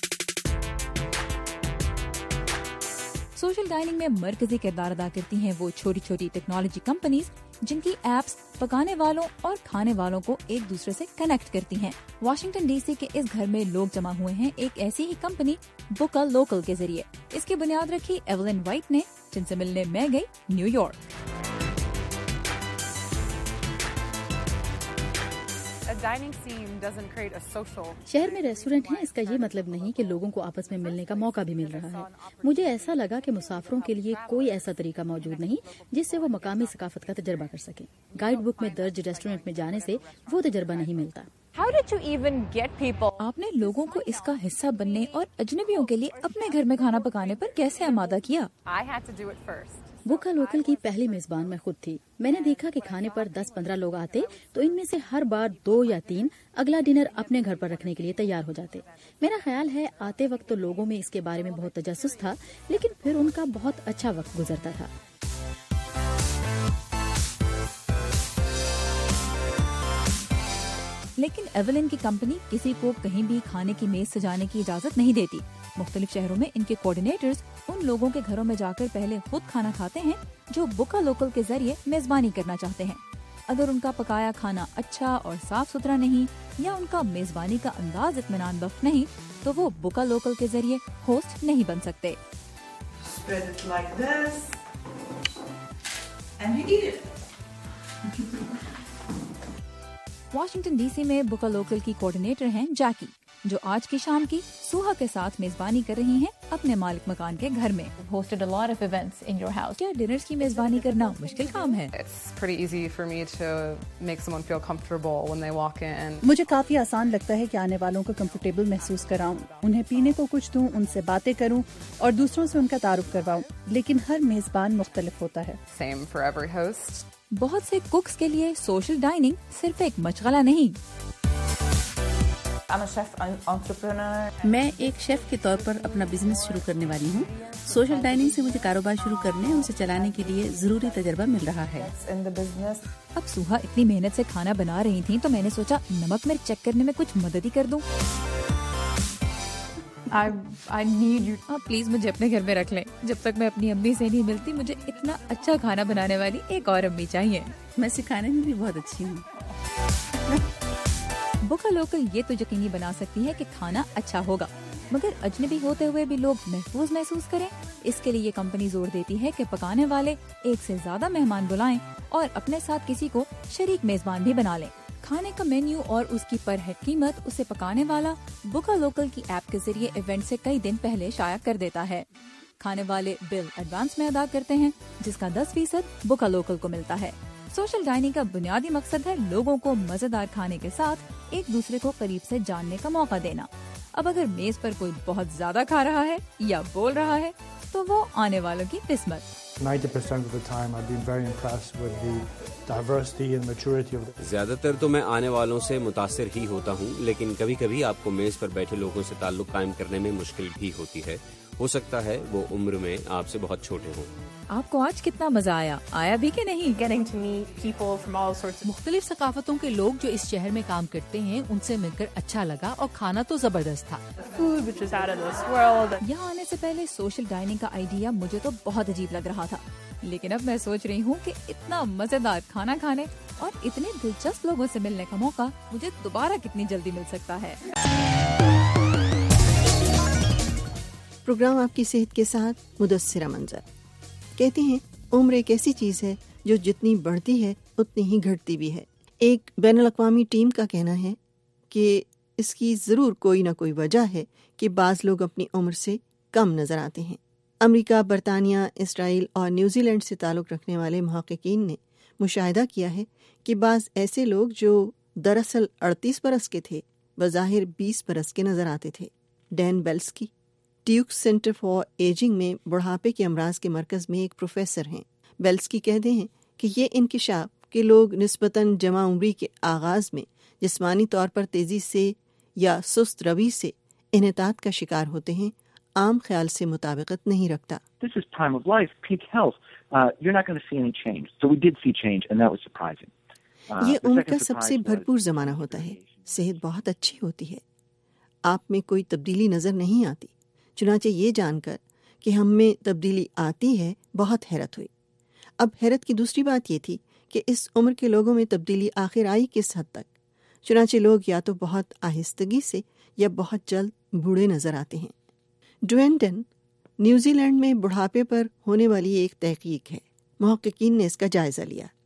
सोशल डाइनिंग में मरकजी किरदार अदा करती हैं वो छोटी छोटी टेक्नोलॉजी कंपनीज जिनकी एप्स पकाने वालों और खाने वालों को एक दूसरे से कनेक्ट करती हैं। वाशिंगटन डीसी के इस घर में लोग जमा हुए हैं एक ऐसी ही कंपनी बुक अ लोकल के जरिए। इसकी बुनियाद रखी एवलिन वाइट ने, जिनसे मिलने मैं गई न्यूयॉर्क। شہر میں ریسٹورینٹ ہیں، اس کا یہ مطلب نہیں کہ لوگوں کو آپس میں ملنے کا موقع بھی مل رہا ہے. مجھے ایسا لگا کہ مسافروں کے لیے کوئی ایسا طریقہ موجود نہیں جس سے وہ مقامی ثقافت کا تجربہ کر سکیں. گائیڈ بک میں درج ریسٹورینٹ میں جانے سے وہ تجربہ نہیں ملتا. How did you even get people? آپ نے لوگوں کو اس کا حصہ بننے اور اجنبیوں کے لیے اپنے گھر میں کھانا پکانے پر کیسے آمادہ کیا؟ I had to do it first. Book a Local کی پہلی میزبان میں خود تھی. میں نے دیکھا کہ کھانے پر دس پندرہ لوگ آتے تو ان میں سے ہر بار دو یا تین اگلا ڈنر اپنے گھر پر رکھنے کے لیے تیار ہو جاتے. میرا خیال ہے آتے وقت تو لوگوں میں اس کے بارے میں بہت تجسس تھا، لیکن پھر ان کا بہت اچھا وقت گزرتا تھا. لیکن ایولن کی کمپنی کسی کو کہیں بھی کھانے کی میز سجانے کی اجازت نہیں دیتی. مختلف شہروں میں ان کے کوآرڈینیٹرز ان لوگوں کے گھروں میں جا کر پہلے خود کھانا کھاتے ہیں جو بکا لوکل کے ذریعے میزبانی کرنا چاہتے ہیں. اگر ان کا پکایا کھانا اچھا اور صاف ستھرا نہیں یا ان کا میزبانی کا انداز اطمینان بخش نہیں تو وہ بکا لوکل کے ذریعے ہوسٹ نہیں بن سکتے. Spread it like this. And you eat it. Washington D C میں بکا لوکل کی کوآرڈینیٹر ہیں جیکی، جو آج کی شام کی سوہا کے ساتھ میزبانی کر رہی ہیں اپنے مالک مکان کے گھر میں. Hosted a lot of events in your house. کیا ڈنرز کی میزبانی کرنا مشکل کام ہے؟ It's pretty easy for me to make someone feel comfortable when they walk in. مجھے کافی آسان لگتا ہے کہ آنے والوں کو کمفرٹیبل محسوس کراؤں، انہیں پینے کو کچھ دوں، ان سے باتیں کروں اور دوسروں سے ان کا تعارف کرواؤں. لیکن ہر میزبان مختلف ہوتا ہے. Same for every host. بہت سے کوکس کے لیے سوشل ڈائننگ صرف ایک مشغلہ نہیں. میں ایک شیف کے طور پر اپنا بزنس شروع کرنے والی ہوں. سوشل ڈائننگ سے مجھے کاروبار شروع کرنے اور اسے چلانے کے لیے ضروری تجربہ مل رہا ہے. اب سوہا اتنی محنت سے کھانا بنا رہی تھیں تو میں نے سوچا نمک مرچ چیک کرنے میں کچھ مدد ہی کر دوں. I need you. آپ پلیز مجھے اپنے گھر میں رکھ لیں. جب تک میں اپنی امی سے نہیں ملتی مجھے اتنا اچھا کھانا بنانے والی ایک اور امی چاہیے. میں سکھانے میں بھی بہت اچھی ہوں. بکا لوکل یہ تو یقینی بنا سکتی ہے کہ کھانا اچھا ہوگا، مگر اجنبی ہوتے ہوئے بھی لوگ محفوظ محسوس کریں. اس کے لیے یہ کمپنی زور دیتی ہے کہ پکانے والے ایک سے زیادہ مہمان بلائیں اور اپنے ساتھ کسی کو شریک میزبان بھی بنا لیں. کھانے کا مینیو اور اس کی پر ہیڈ قیمت اسے پکانے والا بکا لوکل کی ایپ کے ذریعے ایونٹ سے کئی دن پہلے شائع کر دیتا ہے. کھانے والے بل ایڈوانس میں ادا کرتے ہیں جس کا دس فیصد بکا لوکل کو ملتا ہے. سوشل ڈائننگ کا بنیادی مقصد ہے لوگوں کو مزیدار کھانے کے ساتھ ایک دوسرے کو قریب سے جاننے کا موقع دینا. اب اگر میز پر کوئی بہت زیادہ کھا رہا ہے یا بول رہا ہے تو وہ آنے والوں کی قسمت. ninety percent of the time I've been very impressed with the diversity and maturity of the... زیادہ تر تو میں آنے والوں سے متاثر ہی ہوتا ہوں، لیکن کبھی کبھی آپ کو میز پر بیٹھے لوگوں سے تعلق قائم کرنے میں مشکل بھی ہوتی ہے. ہو سکتا ہے وہ عمر میں آپ سے بہت چھوٹے ہوں. آپ کو آج کتنا مزہ آیا آیا بھی کہ نہیں؟ Getting to meet people from all sorts. مختلف ثقافتوں کے لوگ جو اس شہر میں کام کرتے ہیں ان سے مل کر اچھا لگا اور کھانا تو زبردست تھا. Food which is out of this world. یہاں آنے سے پہلے سوشل ڈائننگ کا آئیڈیا مجھے تو بہت عجیب لگ رہا تھا، لیکن اب میں سوچ رہی ہوں کہ اتنا مزیدار کھانا کھانے اور اتنے دلچسپ لوگوں سے ملنے کا موقع مجھے دوبارہ کتنی جلدی مل سکتا ہے. پروگرام آپ کی صحت کے ساتھ مدثرہ منظر. کہتے ہیں عمر ایک ایسی چیز ہے جو جتنی بڑھتی ہے اتنی ہی گھٹتی بھی ہے. ایک بین الاقوامی ٹیم کا کہنا ہے کہ اس کی ضرور کوئی نہ کوئی وجہ ہے کہ بعض لوگ اپنی عمر سے کم نظر آتے ہیں. امریکہ، برطانیہ، اسرائیل اور نیوزی لینڈ سے تعلق رکھنے والے محققین نے مشاہدہ کیا ہے کہ بعض ایسے لوگ جو دراصل اڑتیس برس کے تھے بظاہر بیس برس کے نظر آتے تھے. Dan Belsky Duke Center for Aging میں بڑھاپے کے امراض کے مرکز میں ایک پروفیسر ہیں. بیلسکی کہتے ہیں کہ یہ انکشاف کہ لوگ نسبتاً جمع عمری کے آغاز میں جسمانی طور پر تیزی سے یا سست روی سے انحطاط کا شکار ہوتے ہیں عام خیال سے مطابقت نہیں رکھتا. This is time of life, peak health. Uh, you're not going to see any change. So we did see change and that was surprising. Uh, یہ عمر کا سب سے بھرپور زمانہ ہوتا ہے. صحت بہت اچھی ہوتی ہے. آپ میں کوئی تبدیلی نظر نہیں آتی. چنانچہ یہ جان کر کہ ہم میں تبدیلی آتی ہے بہت حیرت ہوئی. اب حیرت کی دوسری بات یہ تھی کہ اس عمر کے لوگوں میں تبدیلی آخر آئی کس حد تک. چنانچہ لوگ یا تو بہت آہستگی سے یا بہت جلد بوڑھے نظر آتے ہیں. ڈوینٹن نیوزی لینڈ میں بڑھاپے پر ہونے والی ایک تحقیق ہے. محققین نے اس کا جائزہ لیا.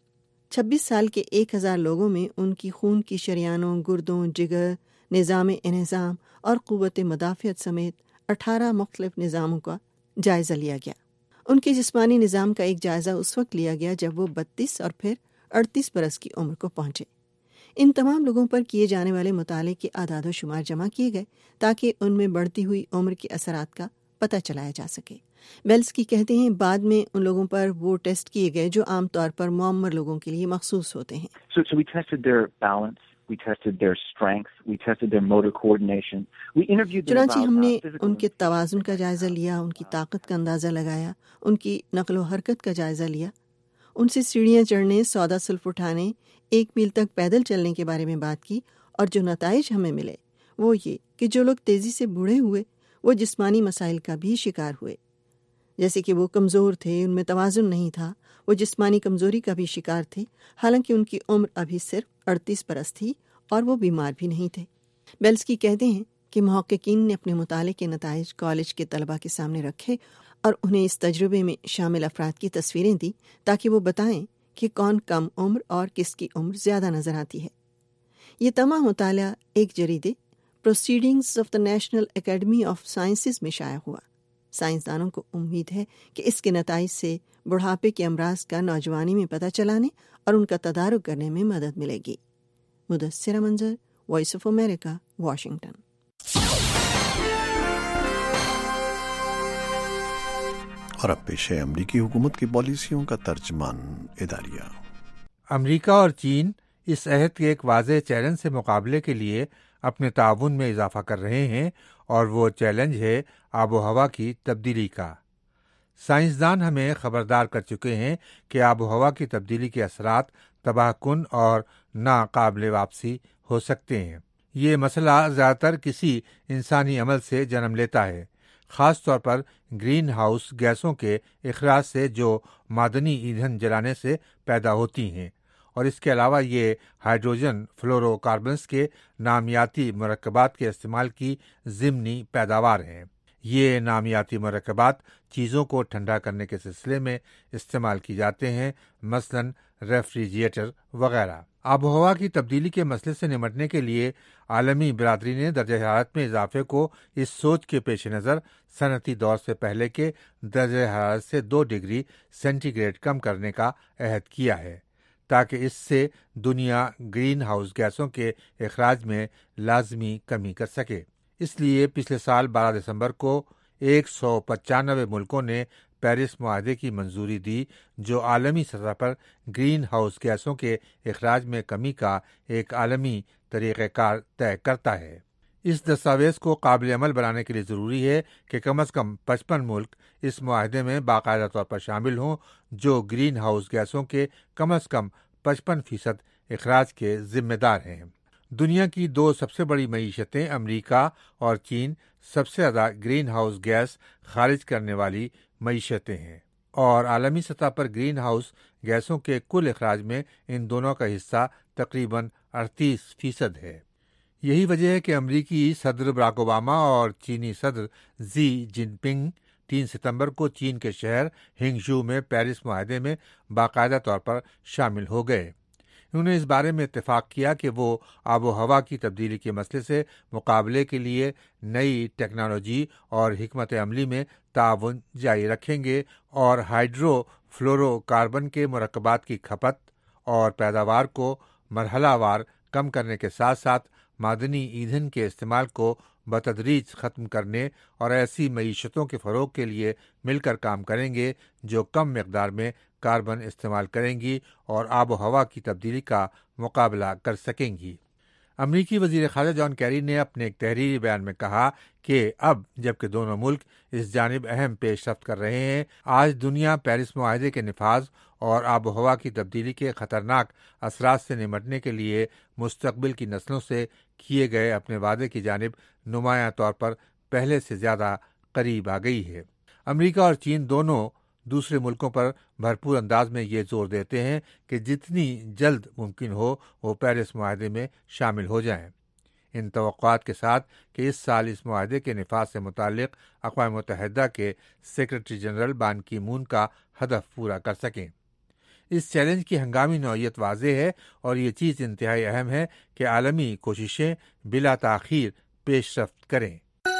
چھبیس سال کے ایک ہزار لوگوں میں ان کی خون کی شریانوں، گردوں، جگر، نظام انہضام اور قوت مدافعت سمیت اٹھارہ مختلف نظاموں کا جائزہ لیا گیا۔ ان کے جسمانی نظام کا ایک جائزہ اس وقت لیا گیا جب وہ بتیس اور پھر اڑتیس برس کی عمر کو پہنچے۔ ان تمام لوگوں پر کیے جانے والے مطالعے کے اعداد و شمار جمع کیے گئے تاکہ ان میں بڑھتی ہوئی عمر کے اثرات کا پتہ چلایا جا سکے۔ بیلسکی کہتے ہیں بعد میں ان لوگوں پر وہ ٹیسٹ کیے گئے جو عام طور پر معمر لوگوں کے لیے مخصوص ہوتے ہیں۔ So, so we tested their balance, we tested their strength, we tested their motor coordination. We interviewed them چنانچہ about ہم نے uh, physical ان کے توازن کا جائزہ لیا، ان کی طاقت کا اندازہ لگایا، ان کی نقل و حرکت کا جائزہ لیا، ان سے سیڑھیاں چڑھنے، سودا سلف اٹھانے، ایک میل تک پیدل چلنے کے بارے میں بات کی، اور جو نتائج ہمیں ملے وہ یہ کہ جو لوگ تیزی سے بوڑھے ہوئے وہ جسمانی مسائل کا بھی شکار ہوئے، جیسے کہ وہ کمزور تھے، ان میں توازن نہیں تھا، وہ جسمانی کمزوری کا بھی شکار تھے، حالانکہ ان کی عمر ابھی صرف اڑتیس برس تھی اور وہ بیمار بھی نہیں تھے۔ بیلسکی کہتے ہیں کہ محققین نے اپنے مطالعے کے نتائج کالج کے طلباء کے سامنے رکھے اور انہیں اس تجربے میں شامل افراد کی تصویریں دی تاکہ وہ بتائیں کہ کون کم عمر اور کس کی عمر زیادہ نظر آتی ہے۔ یہ تمام مطالعہ ایک جریدے Proceedings of the National Academy of Sciences میں شائع ہوا۔ سائنسدانوں کو امید ہے کہ اس کے نتائج سے بڑھاپے کے امراض کا نوجوانی میں پتہ چلانے اور ان کا تدارک کرنے میں مدد ملے گی۔ مدثرہ منظر، وائس آف امریکہ، واشنگٹن۔ اور اب پیش ہے امریکی حکومت کی پالیسیوں کا ترجمان اداریہ۔ امریکہ اور چین اس عہد کے ایک واضح چیلنج سے مقابلے کے لیے اپنے تعاون میں اضافہ کر رہے ہیں، اور وہ چیلنج ہے آب و ہوا کی تبدیلی کا۔ سائنسدان ہمیں خبردار کر چکے ہیں کہ آب و ہوا کی تبدیلی کے اثرات تباہ کن اور ناقابل واپسی ہو سکتے ہیں۔ یہ مسئلہ زیادہ تر کسی انسانی عمل سے جنم لیتا ہے، خاص طور پر گرین ہاؤس گیسوں کے اخراج سے جو معدنی ایندھن جلانے سے پیدا ہوتی ہیں، اور اس کے علاوہ یہ ہائیڈروجن فلورو کاربنز کے نامیاتی مرکبات کے استعمال کی ضمنی پیداوار ہیں۔ یہ نامیاتی مرکبات چیزوں کو ٹھنڈا کرنے کے سلسلے میں استعمال کی جاتے ہیں، مثلاً ریفریجریٹر وغیرہ۔ آب و ہوا کی تبدیلی کے مسئلے سے نمٹنے کے لیے عالمی برادری نے درجہ حرارت میں اضافے کو اس سوچ کے پیش نظر صنعتی دور سے پہلے کے درجہ حرارت سے دو ڈگری سینٹی گریڈ کم کرنے کا عہد کیا ہے، تاکہ اس سے دنیا گرین ہاؤس گیسوں کے اخراج میں لازمی کمی کر سکے۔ اس لیے پچھلے سال بارہ دسمبر کو ایک سو پچانوے ملکوں نے پیرس معاہدے کی منظوری دی، جو عالمی سطح پر گرین ہاؤس گیسوں کے اخراج میں کمی کا ایک عالمی طریقہ کار طے کرتا ہے۔ اس دستاویز کو قابل عمل بنانے کے لیے ضروری ہے کہ کم از کم پچپن ملک اس معاہدے میں باقاعدہ طور پر شامل ہوں، جو گرین ہاؤس گیسوں کے کم از کم پچپن فیصد اخراج کے ذمہ دار ہیں۔ دنیا کی دو سب سے بڑی معیشتیں امریکہ اور چین سب سے زیادہ گرین ہاؤس گیس خارج کرنے والی معیشتیں ہیں، اور عالمی سطح پر گرین ہاؤس گیسوں کے کل اخراج میں ان دونوں کا حصہ تقریباً اڑتیس فیصد ہے۔ یہی وجہ ہے کہ امریکی صدر براک اوباما اور چینی صدر زی جن پنگ تین ستمبر کو چین کے شہر ہنگژو میں پیرس معاہدے میں باقاعدہ طور پر شامل ہو گئے۔ انہوں نے اس بارے میں اتفاق کیا کہ وہ آب و ہوا کی تبدیلی کے مسئلے سے مقابلے کے لیے نئی ٹیکنالوجی اور حکمت عملی میں تعاون جاری رکھیں گے، اور ہائیڈرو فلورو کاربن کے مرکبات کی کھپت اور پیداوار کو مرحلہ وار کم کرنے کے ساتھ ساتھ معدنی ایندھن کے استعمال کو بتدریج ختم کرنے اور ایسی معیشتوں کے فروغ کے لیے مل کر کام کریں گے جو کم مقدار میں کاربن استعمال کریں گی اور آب و ہوا کی تبدیلی کا مقابلہ کر سکیں گی۔ امریکی وزیر خارجہ جان کیری نے اپنے ایک تحریری بیان میں کہا کہ اب جبکہ دونوں ملک اس جانب اہم پیش رفت کر رہے ہیں، آج دنیا پیرس معاہدے کے نفاذ اور آب و ہوا کی تبدیلی کے خطرناک اثرات سے نمٹنے کے لیے مستقبل کی نسلوں سے کیے گئے اپنے وعدے کی جانب نمایاں طور پر پہلے سے زیادہ قریب آ گئی ہے۔ امریکہ اور چین دونوں دوسرے ملکوں پر بھرپور انداز میں یہ زور دیتے ہیں کہ جتنی جلد ممکن ہو وہ پیرس معاہدے میں شامل ہو جائیں، ان توقعات کے ساتھ کہ اس سال اس معاہدے کے نفاذ سے متعلق اقوام متحدہ کے سیکرٹری جنرل بان کی مون کا ہدف پورا کر سکیں۔ اس چیلنج کی ہنگامی نوعیت واضح ہے اور یہ چیز انتہائی اہم ہے کہ عالمی کوششیں بلا تاخیر پیش رفت کریں۔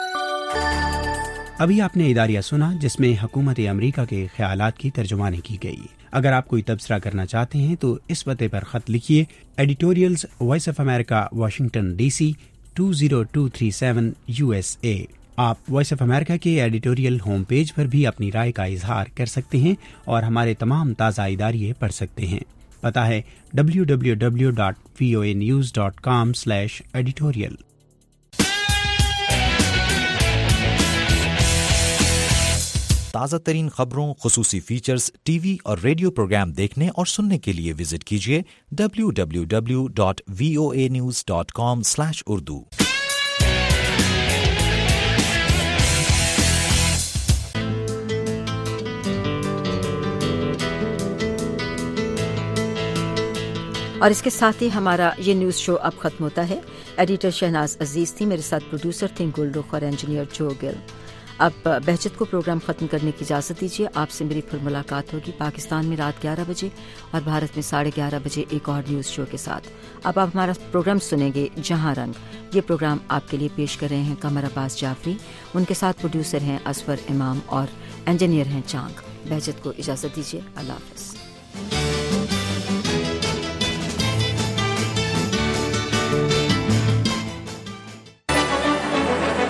ابھی آپ نے اداریہ سنا جس میں حکومت امریکہ کے خیالات کی ترجمانی کی گئی۔ اگر آپ کوئی تبصرہ کرنا چاہتے ہیں تو اس پتے پر خط لکھیے، editorials Voice of America, Washington D C two zero two three seven U S A. آپ وائس آف امریکہ کے ایڈیٹوریل ہوم پیج پر بھی اپنی رائے کا اظہار کر سکتے ہیں اور ہمارے تمام تازہ اداریے پڑھ سکتے ہیں۔ پتہ ہے W W W dot V O A news dot com slash editorial. تازہ ترین خبروں، خصوصی فیچرز، ٹی وی اور ریڈیو پروگرام دیکھنے اور سننے کے لیے وزٹ کیجیے W W W dot V O A news dot com slash Urdu. اور اس کے ساتھ ہی ہمارا یہ نیوز شو اب ختم ہوتا ہے۔ ایڈیٹر شہناز عزیز تھی، میرے ساتھ پروڈیوسر تھے گل رخ اور انجینئر جو گل۔ اب بہجت کو پروگرام ختم کرنے کی اجازت دیجیے۔ آپ سے میری پھر ملاقات ہوگی پاکستان میں رات گیارہ بجے اور بھارت میں ساڑھے گیارہ بجے ایک اور نیوز شو کے ساتھ۔ اب آپ ہمارا پروگرام سنیں گے جہاں رنگ۔ یہ پروگرام آپ کے لیے پیش کر رہے ہیں قمر عباس جعفری، ان کے ساتھ پروڈیوسر ہیں اسور امام اور انجینئر ہیں چانگ۔ بہجت کو اجازت دیجیے، اللہ حافظ۔